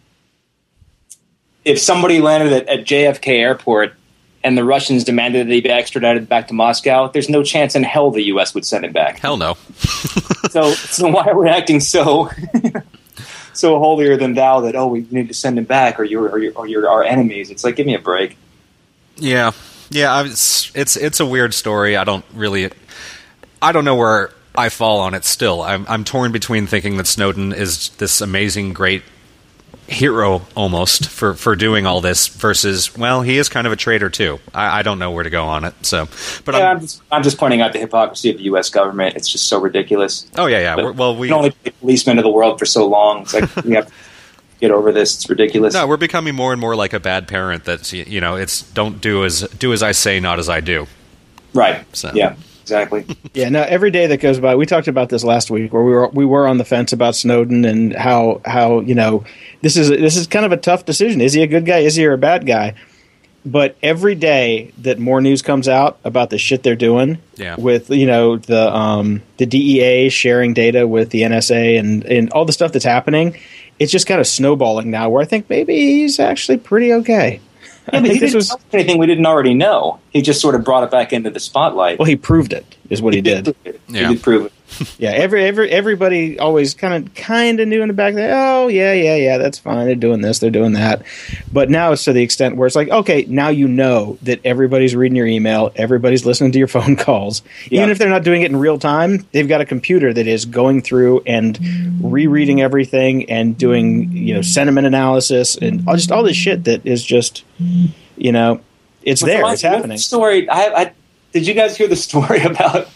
[SPEAKER 4] if somebody landed at, at J F K Airport and the Russians demanded that he be extradited back to Moscow, there's no chance in hell the U S would send him back.
[SPEAKER 3] Hell no.
[SPEAKER 4] So, so why are we acting so so holier than thou that, oh, we need to send him back or you're, or you're, or you're our enemies? It's like, give me a break.
[SPEAKER 3] Yeah. Yeah. I- It's, it's, it's a weird story. I don't really, I don't know where I fall on it still. I'm, I'm torn between thinking that Snowden is this amazing, great hero almost for, for doing all this versus, well, he is kind of a traitor too. I, I don't know where to go on it. So, but
[SPEAKER 4] Yeah,
[SPEAKER 3] I'm,
[SPEAKER 4] I'm just, I'm just pointing out the hypocrisy of the U S government. It's just so ridiculous.
[SPEAKER 3] oh yeah, yeah.
[SPEAKER 4] But
[SPEAKER 3] We're, well, we
[SPEAKER 4] we can only be policemen of the world for so long. It's like we have to get over this. It's ridiculous.
[SPEAKER 3] no, we're becoming more and more like a bad parent. That's, you know, it's don't do as do as I say, not as I do.
[SPEAKER 4] Right.
[SPEAKER 3] So.
[SPEAKER 4] Yeah, exactly.
[SPEAKER 2] Yeah, no, every day that goes by, we talked about this last week where we were we were on the fence about Snowden and how how, you know, this is this is kind of a tough decision. Is he a good guy? Is he a bad guy? But every day that more news comes out about the shit they're doing
[SPEAKER 3] Yeah.
[SPEAKER 2] with, you know, the um, the D E A sharing data with the N S A and, and all the stuff that's happening, it's just kind of snowballing now where I think maybe he's actually pretty okay.
[SPEAKER 4] Yeah, but he didn't tell us anything we didn't already know. He just sort of brought it back into the spotlight.
[SPEAKER 2] Well, he proved it, is what he did.
[SPEAKER 4] He
[SPEAKER 3] Yeah.
[SPEAKER 4] did prove it.
[SPEAKER 2] Yeah, every every everybody always kind of kind of knew in the back that, oh yeah yeah yeah, that's fine, they're doing this, they're doing that. But now it's to the extent where it's like, okay, now you know that everybody's reading your email, everybody's listening to your phone calls,
[SPEAKER 4] Yeah.
[SPEAKER 2] even if they're not doing it in real time. They've got a computer that is going through and rereading everything and doing, you know, sentiment analysis and all, just all this shit that is just, you know, it's
[SPEAKER 4] What's
[SPEAKER 2] there,
[SPEAKER 4] the-
[SPEAKER 2] it's happening.
[SPEAKER 4] the Story. I, I did you guys hear the story about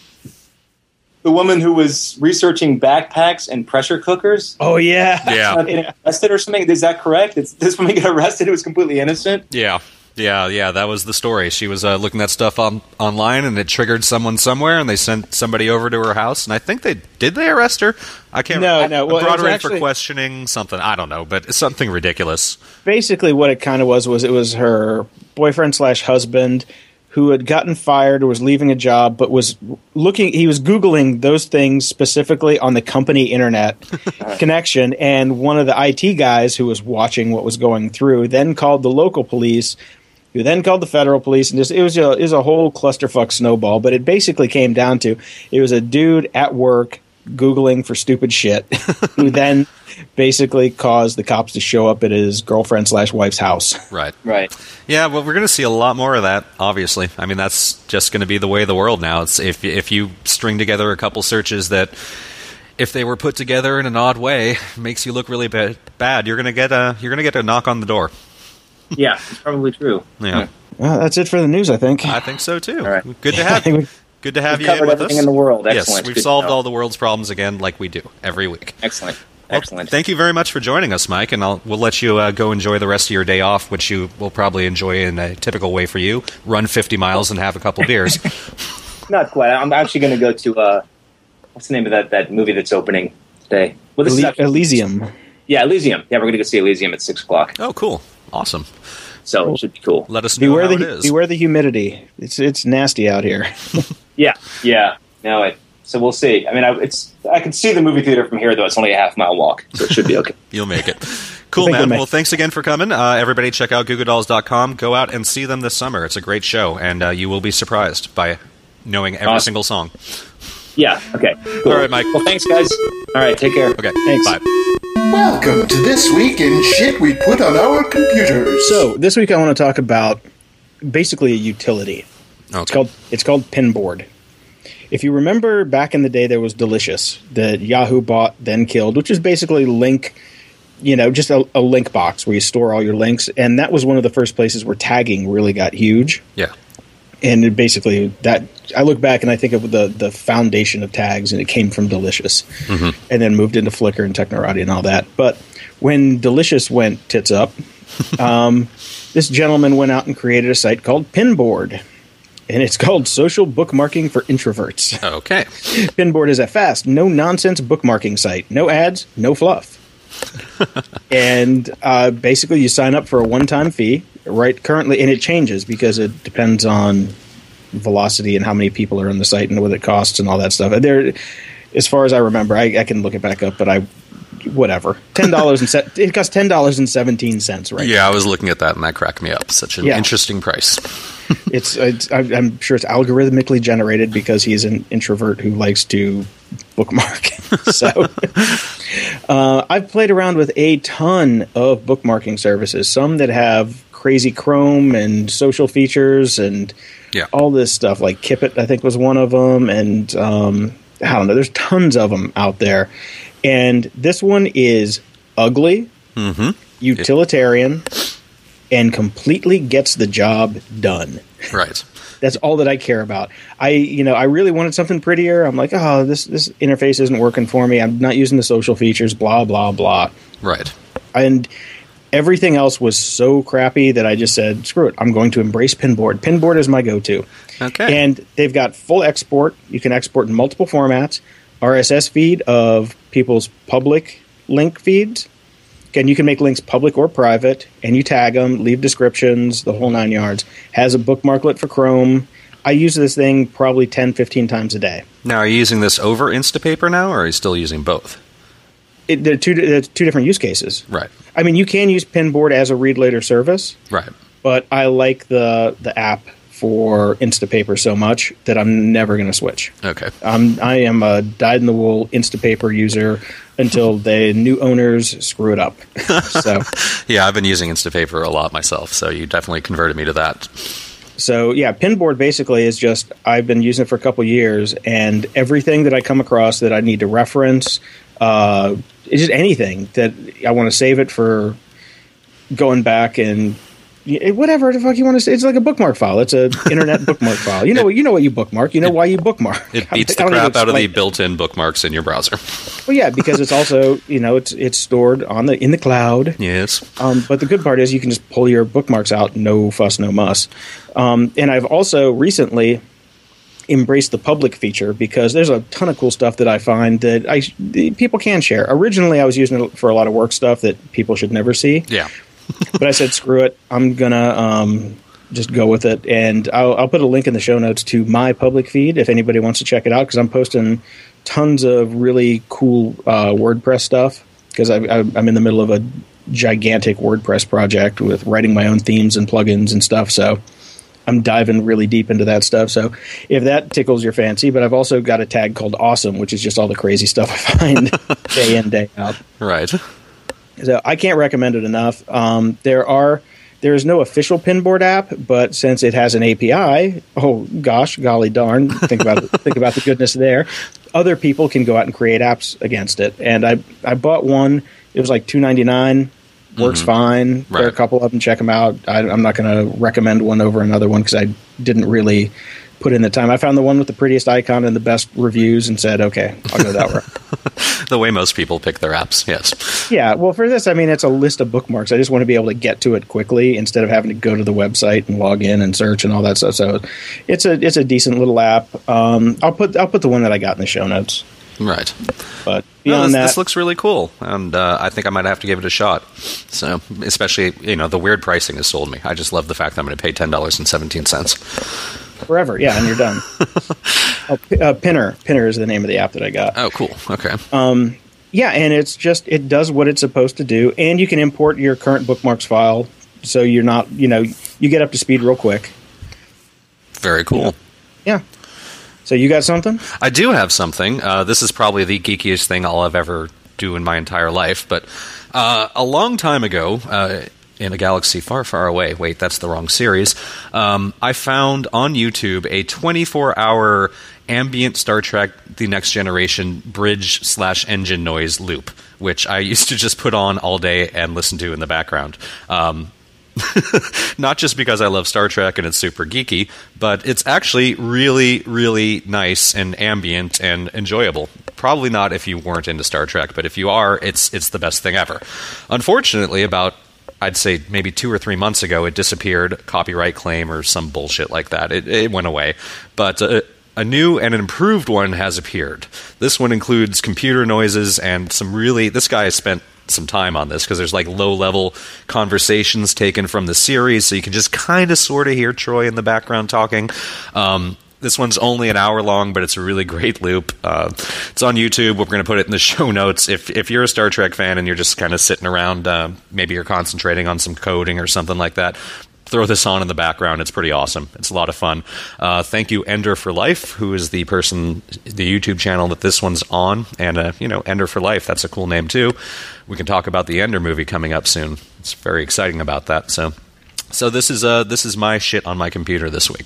[SPEAKER 4] the woman who was researching backpacks and pressure cookers?
[SPEAKER 2] Oh yeah,
[SPEAKER 3] Yeah.
[SPEAKER 4] Uh, getting arrested or something? Is that correct? It's, this woman got arrested. It was completely innocent.
[SPEAKER 3] Yeah, yeah, yeah. That was the story. She was uh, looking at stuff on online, and it triggered someone somewhere, and they sent somebody over to her house. And I think they did they arrest her. I can't.
[SPEAKER 2] No,
[SPEAKER 3] remember.
[SPEAKER 2] no, well, it
[SPEAKER 3] brought
[SPEAKER 2] was
[SPEAKER 3] her in
[SPEAKER 2] actually-
[SPEAKER 3] for questioning something. I don't know, but it's something ridiculous.
[SPEAKER 2] Basically what it kind of was was it was her boyfriend slash husband who had gotten fired or was leaving a job, but was looking, he was Googling those things specifically on the company internet connection. And one of the I T guys who was watching what was going through then called the local police, who then called the federal police. And just, it was a, it was a whole clusterfuck snowball. But it basically came down to, it was a dude at work Googling for stupid shit who then basically caused the cops to show up at his girlfriend slash wife's house.
[SPEAKER 3] Right.
[SPEAKER 4] Right.
[SPEAKER 3] Yeah, well, we're going to see a lot more of that, obviously. I mean, that's just going to be the way of the world now. It's if if you string together a couple searches that, if they were put together in an odd way, makes you look really ba- bad, you're going to get a you're going to get a knock on the door.
[SPEAKER 4] Yeah, it's probably true.
[SPEAKER 3] Yeah,
[SPEAKER 2] Well, that's it for the news, I think.
[SPEAKER 3] I think so too.
[SPEAKER 4] All right.
[SPEAKER 3] Good to
[SPEAKER 2] I
[SPEAKER 3] have
[SPEAKER 2] think
[SPEAKER 3] you.
[SPEAKER 2] we-
[SPEAKER 3] Good to have
[SPEAKER 4] We've
[SPEAKER 3] you in
[SPEAKER 4] covered
[SPEAKER 3] with
[SPEAKER 4] everything
[SPEAKER 3] us.
[SPEAKER 4] in the world.
[SPEAKER 3] Yes,
[SPEAKER 4] Excellent.
[SPEAKER 3] we've
[SPEAKER 4] Good to
[SPEAKER 3] solved
[SPEAKER 4] know.
[SPEAKER 3] all the world's problems again, like we do every week.
[SPEAKER 4] Excellent.
[SPEAKER 3] Well,
[SPEAKER 4] Excellent.
[SPEAKER 3] Thank you very much for joining us, Mike, and I'll, we'll let you uh, go enjoy the rest of your day off, which you will probably enjoy in a typical way for you. Run fifty miles and have a couple beers.
[SPEAKER 4] Not quite. I'm actually going to go to uh, what's the name of that, that movie that's opening today? Well, this is
[SPEAKER 2] Ely-
[SPEAKER 4] actually,
[SPEAKER 2] Elysium.
[SPEAKER 4] yeah, Elysium. Yeah, we're going to go see Elysium at six o'clock.
[SPEAKER 3] Oh, cool. Awesome.
[SPEAKER 4] So it should be cool.
[SPEAKER 3] Let us know
[SPEAKER 2] Beware
[SPEAKER 3] how
[SPEAKER 2] the
[SPEAKER 3] it is.
[SPEAKER 2] beware the humidity. It's it's nasty out here.
[SPEAKER 4] Yeah, yeah. No, it. So we'll see. I mean, I, it's I can see the movie theater from here, though. It's only a half mile walk, so it should be okay.
[SPEAKER 3] You'll make it. Cool,
[SPEAKER 2] I think
[SPEAKER 3] man.
[SPEAKER 2] we'll make
[SPEAKER 3] Well, thanks again for coming. Uh, everybody check out goo goo dolls dot com. Go out and see them this summer. It's a great show, and uh, you will be surprised by knowing every
[SPEAKER 4] Awesome.
[SPEAKER 3] single song.
[SPEAKER 4] Yeah. Okay. Cool.
[SPEAKER 3] All right, Mike.
[SPEAKER 4] Well, thanks, guys. All right. Take care.
[SPEAKER 3] Okay,
[SPEAKER 2] Thanks.
[SPEAKER 3] bye.
[SPEAKER 1] Welcome to This Week in Shit We Put on Our Computers.
[SPEAKER 2] So this week I want to talk about basically a utility.
[SPEAKER 3] Okay.
[SPEAKER 2] It's called it's called Pinboard. If you remember back in the day, there was Delicious that Yahoo bought, then killed, which is basically link, you know, just a, a link box where you store all your links. And that was one of the first places where tagging really got huge.
[SPEAKER 3] Yeah.
[SPEAKER 2] And it basically, that I look back and I think of the, the foundation of tags, and it came from Delicious, and then moved into Flickr and Technorati and all that. But when Delicious went tits up, um, this gentleman went out and created a site called Pinboard, and it's called Social Bookmarking for Introverts.
[SPEAKER 3] Okay.
[SPEAKER 2] Pinboard is a fast, no nonsense bookmarking site, no ads, no fluff. And uh, basically, you sign up for a one-time fee, right? Currently, and it changes because it depends on velocity and how many people are on the site and what it costs and all that stuff. There, as far as I remember, I, I can look it back up, but I, whatever, ten dollars and se- it costs ten dollars and seventeen cents, right?
[SPEAKER 3] Yeah, I was looking at that, and that cracked me up. Such an
[SPEAKER 2] Yeah.
[SPEAKER 3] interesting price.
[SPEAKER 2] It's, it's I- I'm sure it's algorithmically generated because he's an introvert who likes to bookmark. So uh, I've played around with a ton of bookmarking services, some that have crazy Chrome and social features and
[SPEAKER 3] Yeah.
[SPEAKER 2] all this stuff. Like Kipit, I think, was one of them, and um, I don't know. There's tons of them out there, and this one is ugly,
[SPEAKER 3] Mm-hmm.
[SPEAKER 2] utilitarian, and completely gets the job done.
[SPEAKER 3] Right.
[SPEAKER 2] That's all that I care about. I, you know, I really wanted something prettier. I'm like, oh, this this interface isn't working for me. I'm not using the social features. Blah blah blah.
[SPEAKER 3] Right.
[SPEAKER 2] And everything else was so crappy that I just said, screw it. I'm going to embrace Pinboard. Pinboard is my go-to.
[SPEAKER 3] Okay.
[SPEAKER 2] And they've got full export. You can export in multiple formats. R S S feed of people's public link feeds. And you can make links public or private, and you tag them, leave descriptions, the whole nine yards. Has a bookmarklet for Chrome. I use this thing probably ten, fifteen times a day.
[SPEAKER 3] Now, are you using this over Instapaper now, or are you still using both?
[SPEAKER 2] It, they're, two, they're two different use cases.
[SPEAKER 3] Right.
[SPEAKER 2] I mean, you can use Pinboard as a read later service,
[SPEAKER 3] Right.
[SPEAKER 2] but I like the the app for Instapaper so much that I'm never going to switch.
[SPEAKER 3] Okay.
[SPEAKER 2] Um, I am a dyed-in-the-wool Instapaper user until the new owners screw it up. So,
[SPEAKER 3] yeah, I've been using Instapaper a lot myself, so you definitely converted me to that.
[SPEAKER 2] So, yeah, Pinboard basically is just, I've been using it for a couple years, and everything that I come across that I need to reference, uh, it's just anything that I want to save it for going back and whatever the fuck you want to say. It's like a bookmark file. It's an internet bookmark file. You know what? You know what you bookmark. You know why you bookmark.
[SPEAKER 3] It beats the crap out of the built-in bookmarks in your browser.
[SPEAKER 2] Well, yeah, because it's also, you know, it's it's stored on the in the cloud.
[SPEAKER 3] Yes.
[SPEAKER 2] Um, but the good part is you can just pull your bookmarks out. No fuss, no muss. Um, and I've also recently embraced the public feature because there's a ton of cool stuff that I find that I people can share. Originally, I was using it for a lot of work stuff that people should never see.
[SPEAKER 3] Yeah.
[SPEAKER 2] But I said, screw it. I'm going to um, just go with it. And I'll, I'll put a link in the show notes to my public feed if anybody wants to check it out, because I'm posting tons of really cool uh, WordPress stuff, because I'm in the middle of a gigantic WordPress project with writing my own themes and plugins and stuff. So I'm diving really deep into that stuff. So if that tickles your fancy, but I've also got a tag called Awesome, which is just all the crazy stuff I find day in, day out.
[SPEAKER 3] Right.
[SPEAKER 2] So I can't recommend it enough. Um, there are there is no official Pinboard app, but since it has an A P I, oh gosh, golly darn, think about it, think about the goodness there. Other people can go out and create apps against it. And I I bought one. It was like two ninety-nine. Works mm-hmm. fine.
[SPEAKER 3] Right.
[SPEAKER 2] There are a couple of them. Check them out. I, I'm not going to recommend one over another one because I didn't really put in the time. I found the one with the prettiest icon and the best reviews and said, okay, I'll go that route.
[SPEAKER 3] The way most people pick their apps, yes.
[SPEAKER 2] Yeah, well, for this, I mean, it's a list of bookmarks. I just want to be able to get to it quickly instead of having to go to the website and log in and search and all that stuff. So it's a it's a decent little app. Um, I'll put I'll put the one that I got in the show notes.
[SPEAKER 3] Right.
[SPEAKER 2] But beyond
[SPEAKER 3] no, this,
[SPEAKER 2] that,
[SPEAKER 3] this looks really cool, and uh, I think I might have to give it a shot. So, especially, you know, the weird pricing has sold me. I just love the fact that I'm going to pay ten dollars and seventeen cents.
[SPEAKER 2] Forever, yeah, and you're done. oh, uh, Pinner. Pinner is the name of the app that I got.
[SPEAKER 3] Oh, cool. Okay.
[SPEAKER 2] Um, yeah, and it's just, it does what it's supposed to do, and you can import your current bookmarks file, so you're not, you know, you get up to speed real quick.
[SPEAKER 3] Very cool.
[SPEAKER 2] Yeah. So you got something?
[SPEAKER 3] I do have something. Uh, this is probably the geekiest thing I'll have ever do in my entire life, but uh, a long time ago, uh, in a galaxy far, far away, wait, that's the wrong series, um, I found on YouTube a twenty-four hour ambient Star Trek The Next Generation bridge slash engine noise loop, which I used to just put on all day and listen to in the background. Um, not just because I love Star Trek and it's super geeky, but it's actually really, really nice and ambient and enjoyable. Probably not if you weren't into Star Trek, but if you are, it's it's the best thing ever. Unfortunately, about I'd say maybe two or three months ago, it disappeared, copyright claim or some bullshit like that. It, it went away. But uh, a new and improved one has appeared. This one includes computer noises and some really... This guy has spent some time on this because there's like low-level conversations taken from the series, so you can just kind of sort of hear Troy in the background talking. Um, this one's only an hour long, but it's a really great loop. Uh, it's on YouTube. We're going to put it in the show notes. If if you're a Star Trek fan and you're just kind of sitting around, uh, maybe you're concentrating on some coding or something like that, throw this on in the background. It's pretty awesome. It's a lot of fun. Uh, thank you, Ender for Life, who is the person, the YouTube channel that this one's on. And, uh, you know, Ender for Life, that's a cool name, too. We can talk about the Ender movie coming up soon. It's very exciting about that. So so this is uh, this is my shit on my computer this week.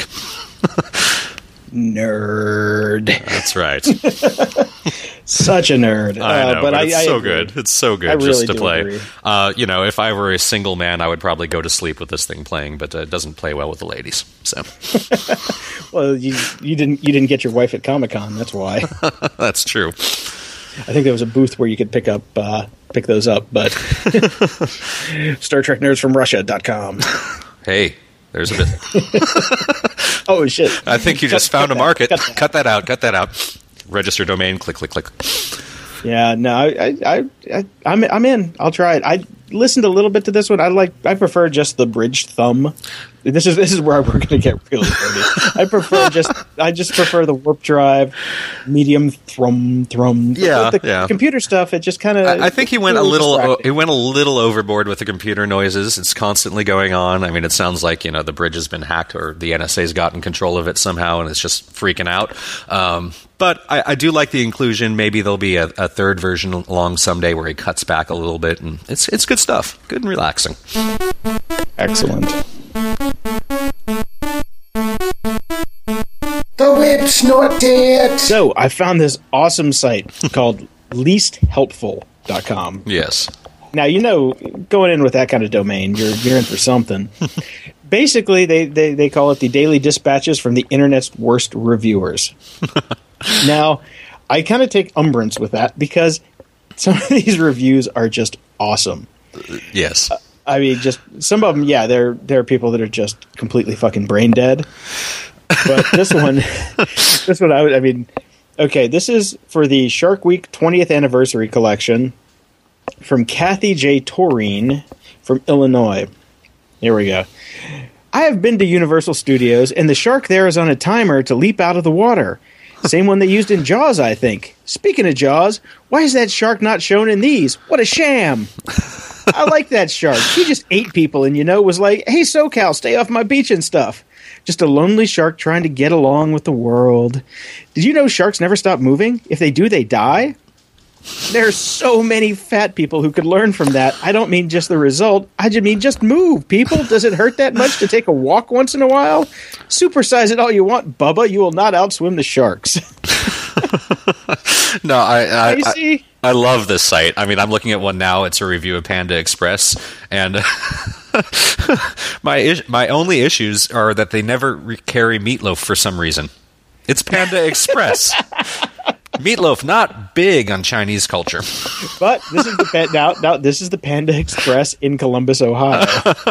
[SPEAKER 2] Nerd.
[SPEAKER 3] That's right.
[SPEAKER 2] Such a nerd.
[SPEAKER 3] I know,
[SPEAKER 2] uh,
[SPEAKER 3] but,
[SPEAKER 2] but I,
[SPEAKER 3] it's
[SPEAKER 2] I
[SPEAKER 3] so
[SPEAKER 2] agree.
[SPEAKER 3] good. It's so good
[SPEAKER 2] I
[SPEAKER 3] just
[SPEAKER 2] really
[SPEAKER 3] to
[SPEAKER 2] do
[SPEAKER 3] play.
[SPEAKER 2] agree.
[SPEAKER 3] Uh, you know, if I were a single man, I would probably go to sleep with this thing playing, but uh, it doesn't play well with the ladies. So,
[SPEAKER 2] well, you you didn't you didn't get your wife at Comic-Con. That's why.
[SPEAKER 3] That's true.
[SPEAKER 2] I think there was a booth where you could pick up uh, pick those up, but Star Trek Nerds from Russia dot com.
[SPEAKER 3] Hey, there's a bit.
[SPEAKER 2] Oh shit!
[SPEAKER 3] I think you just
[SPEAKER 2] cut,
[SPEAKER 3] found
[SPEAKER 2] cut
[SPEAKER 3] a market.
[SPEAKER 2] That, cut, that.
[SPEAKER 3] cut that out. Cut that out. Register domain. Click, click, click.
[SPEAKER 2] Yeah, no, I, I, I, I'm, I'm in. I'll try it. I, listened a little bit to this one. I like. I prefer just the bridged thumb. This is this is where we're going to get really dirty. I prefer just. I just prefer the warp drive, medium thrum thrum.
[SPEAKER 3] Yeah,
[SPEAKER 2] the
[SPEAKER 3] yeah.
[SPEAKER 2] computer stuff. It just kind of.
[SPEAKER 3] I, I think he went a little. He went a little overboard with the computer noises. It's constantly going on. I mean, it sounds like you know the bridge has been hacked or the N S A's gotten control of it somehow, and it's just freaking out. Um, but I, I do like the inclusion. Maybe there'll be a, a third version along someday where he cuts back a little bit, and it's it's good stuff. Good and relaxing.
[SPEAKER 2] Excellent.
[SPEAKER 1] The whip's not dead.
[SPEAKER 2] So I found this awesome site called least helpful dot com.
[SPEAKER 3] Yes.
[SPEAKER 2] Now, you know, going in with that kind of domain, you're, you're in for something. Basically, they, they, they call it the daily dispatches from the internet's worst reviewers. Now, I kind of take umbrance with that because some of these reviews are just awesome.
[SPEAKER 3] Yes.
[SPEAKER 2] Uh, I mean, just some of them, yeah, there there are people that are just completely fucking brain dead. But this one, this one, I, would, I mean, okay, this is for the Shark Week twentieth Anniversary Collection from Kathy J. Torine from Illinois. Here we go. I have been to Universal Studios, and the shark there is on a timer to leap out of the water. Same one they used in Jaws, I think. Speaking of Jaws, why is that shark not shown in these? What a sham! I like that shark. He just ate people and, you know, was like, hey, SoCal, stay off my beach and stuff. Just a lonely shark trying to get along with the world. Did you know sharks never stop moving? If they do, they die? There are so many fat people who could learn from that. I don't mean just the result. I just mean just move, people. Does it hurt that much to take a walk once in a while? Supersize it all you want, Bubba. You will not outswim the sharks.
[SPEAKER 3] No, I I, I
[SPEAKER 2] see?
[SPEAKER 3] I love this site. I mean, I'm looking at one now. It's a review of Panda Express, and my is- my only issues are that they never re- carry meatloaf for some reason. It's Panda Express. Meatloaf, not big on Chinese culture.
[SPEAKER 2] But this is the pan- now, now this is the Panda Express in Columbus, Ohio.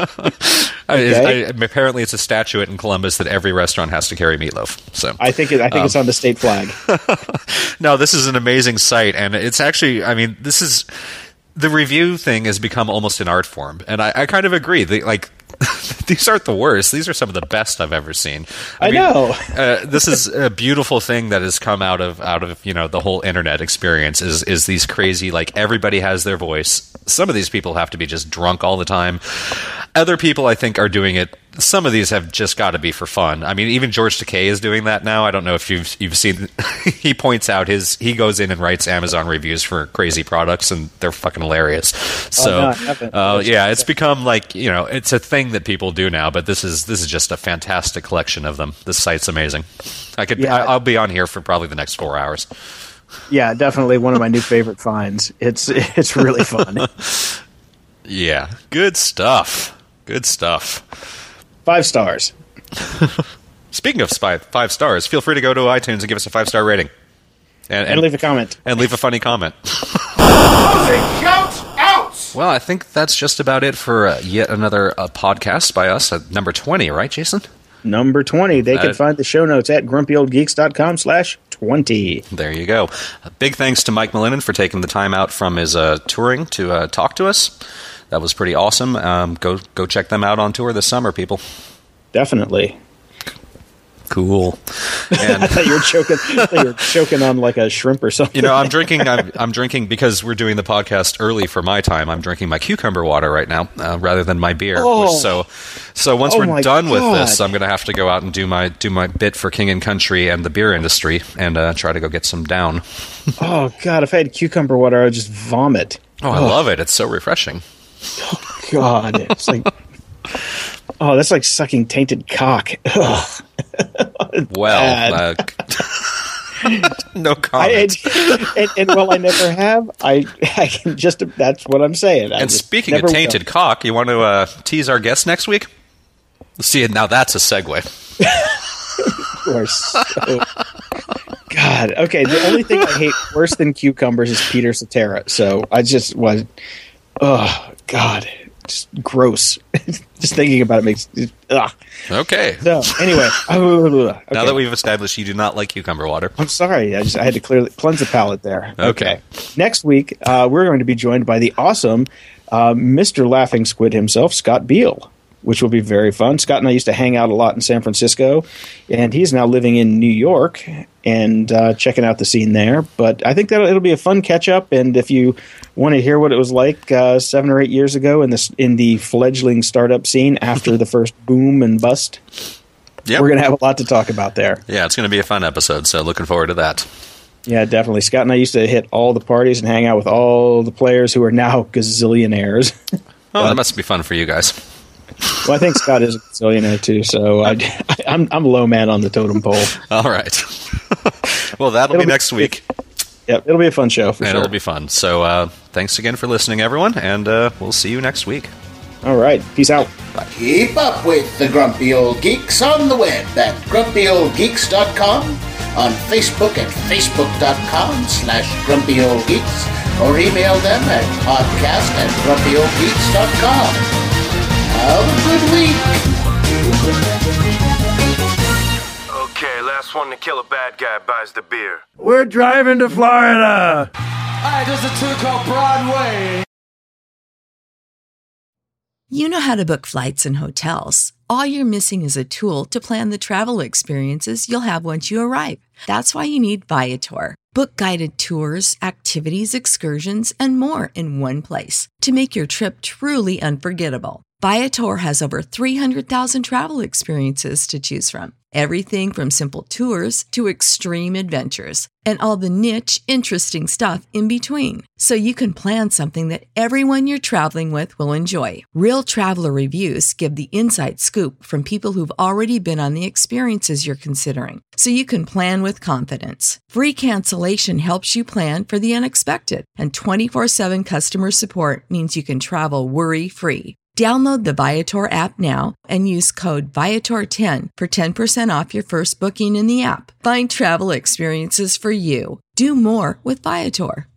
[SPEAKER 2] Okay.
[SPEAKER 3] I, I, apparently, it's a statute in Columbus that every restaurant has to carry meatloaf. So
[SPEAKER 2] I think it, I think um, it's on the state flag.
[SPEAKER 3] No, this is an amazing site, and it's actually. I mean, this is the review thing has become almost an art form, and I, I kind of agree. The, like. These aren't the worst. These are some of the best I've ever seen. I,
[SPEAKER 2] I
[SPEAKER 3] mean,
[SPEAKER 2] know.
[SPEAKER 3] uh, this is a beautiful thing that has come out of out of you know the whole internet experience. Is is these crazy like everybody has their voice. Some of these people have to be just drunk all the time. Other people, I think, are doing it. Some of these have just got to be for fun. I mean, even George Takei is doing that now. I don't know if you've you've seen. He points out his he goes in and writes Amazon reviews for crazy products, and they're fucking hilarious. So,
[SPEAKER 2] oh, no, I haven't.
[SPEAKER 3] uh, yeah, it's become like you know, it's a thing that people do now. But this is this is just a fantastic collection of them. This site's amazing. I could
[SPEAKER 2] Yeah.
[SPEAKER 3] I, I'll be on here for probably the next four hours.
[SPEAKER 2] Yeah, definitely one of my new favorite finds. It's it's really fun.
[SPEAKER 3] Yeah, good stuff. Good stuff.
[SPEAKER 2] Five stars.
[SPEAKER 3] Speaking of five, five stars, feel free to go to iTunes and give us a five-star rating. And,
[SPEAKER 2] And leave a comment.
[SPEAKER 3] And leave a funny comment.
[SPEAKER 1] Shout out!
[SPEAKER 3] Well, I think that's just about it for uh, yet another uh, podcast by us at number twenty, right, Jason?
[SPEAKER 2] Number twenty. They
[SPEAKER 3] Uh,
[SPEAKER 2] can find the show notes at grumpyoldgeeks.com slash 20.
[SPEAKER 3] There you go. A big thanks to Mike Malinin for taking the time out from his uh, touring to uh, talk to us. That was pretty awesome. Um, go go check them out on tour this summer, people.
[SPEAKER 2] Definitely.
[SPEAKER 3] Cool. And
[SPEAKER 2] I thought you were choking. I thought you were choking on like a shrimp or something.
[SPEAKER 3] you know, I'm drinking. I'm, I'm drinking because we're doing the podcast early for my time. I'm drinking my cucumber water right now uh, rather than my beer.
[SPEAKER 2] Oh.
[SPEAKER 3] So, so once
[SPEAKER 2] Oh
[SPEAKER 3] we're
[SPEAKER 2] my
[SPEAKER 3] done with
[SPEAKER 2] God.
[SPEAKER 3] this, I'm going to have to go out and do my do my bit for King and Country and the beer industry, and uh, try to go get some down.
[SPEAKER 2] Oh God! If I had cucumber water, I would just vomit.
[SPEAKER 3] Oh, I love it. It's so refreshing.
[SPEAKER 2] God, it's like, oh, that's like sucking tainted cock. Ugh.
[SPEAKER 3] Well, uh, no
[SPEAKER 2] I,
[SPEAKER 3] comment.
[SPEAKER 2] and, and, and while I never have, I I can just that's what I'm saying. I
[SPEAKER 3] And
[SPEAKER 2] just
[SPEAKER 3] speaking of
[SPEAKER 2] never
[SPEAKER 3] tainted
[SPEAKER 2] will.
[SPEAKER 3] cock, you want to uh, tease our guest next week? See, now that's a segue.
[SPEAKER 2] You are so- God. Okay, the only thing I hate worse than cucumbers is Peter Cetera. So I just was, oh God, just gross. Just thinking about it makes. Ugh.
[SPEAKER 3] Okay.
[SPEAKER 2] So anyway, okay.
[SPEAKER 3] Now that we've established you do not like cucumber water.
[SPEAKER 2] I'm sorry. I just I had to clearly cleanse the palate there.
[SPEAKER 3] Okay.
[SPEAKER 2] Next week, uh, we're going to be joined by the awesome uh, Mister Laughing Squid himself, Scott Beal, which will be very fun. Scott and I used to hang out a lot in San Francisco, and he's now living in New York and uh, checking out the scene there. But I think that it'll be a fun catch-up, and if you want to hear what it was like uh, seven or eight years ago in, this, in the fledgling startup scene after the first boom and bust, yep. we're going to have a lot to talk about there.
[SPEAKER 3] Yeah, it's going to be a fun episode, so looking forward to that.
[SPEAKER 2] Yeah, definitely. Scott and I used to hit all the parties and hang out with all the players who are now gazillionaires.
[SPEAKER 3] Oh, but, that must be fun for you guys.
[SPEAKER 2] Well, I think Scott is a gazillionaire too, so I, I, I'm I'm low man on the totem pole.
[SPEAKER 3] All right. Well, that'll it'll be next be, week.
[SPEAKER 2] Yep, it'll be a fun show for
[SPEAKER 3] and
[SPEAKER 2] sure.
[SPEAKER 3] It'll be fun. So uh, thanks again for listening, everyone, and uh, we'll see you next week.
[SPEAKER 2] All right. Peace out.
[SPEAKER 3] Bye.
[SPEAKER 1] Keep up with the Grumpy Old Geeks on the web at grumpy old geeks dot com, on Facebook at facebook.com slash grumpyoldgeeks, or email them at podcast at grumpy old geeks dot com. Have a good week.
[SPEAKER 5] Okay, last one to kill a bad guy buys the beer.
[SPEAKER 6] We're driving to Florida.
[SPEAKER 7] Alright, there's a tour called Broadway.
[SPEAKER 8] You know how to book flights and hotels. All you're missing is a tool to plan the travel experiences you'll have once you arrive. That's why you need Viator. Book guided tours, activities, excursions, and more in one place to make your trip truly unforgettable. Viator has over three hundred thousand travel experiences to choose from. Everything from simple tours to extreme adventures and all the niche, interesting stuff in between. So you can plan something that everyone you're traveling with will enjoy. Real traveler reviews give the inside scoop from people who've already been on the experiences you're considering. So you can plan with confidence. Free cancellation helps you plan for the unexpected. And twenty-four seven customer support means you can travel worry-free. Download the Viator app now and use code Viator ten for ten percent off your first booking in the app. Find travel experiences for you. Do more with Viator.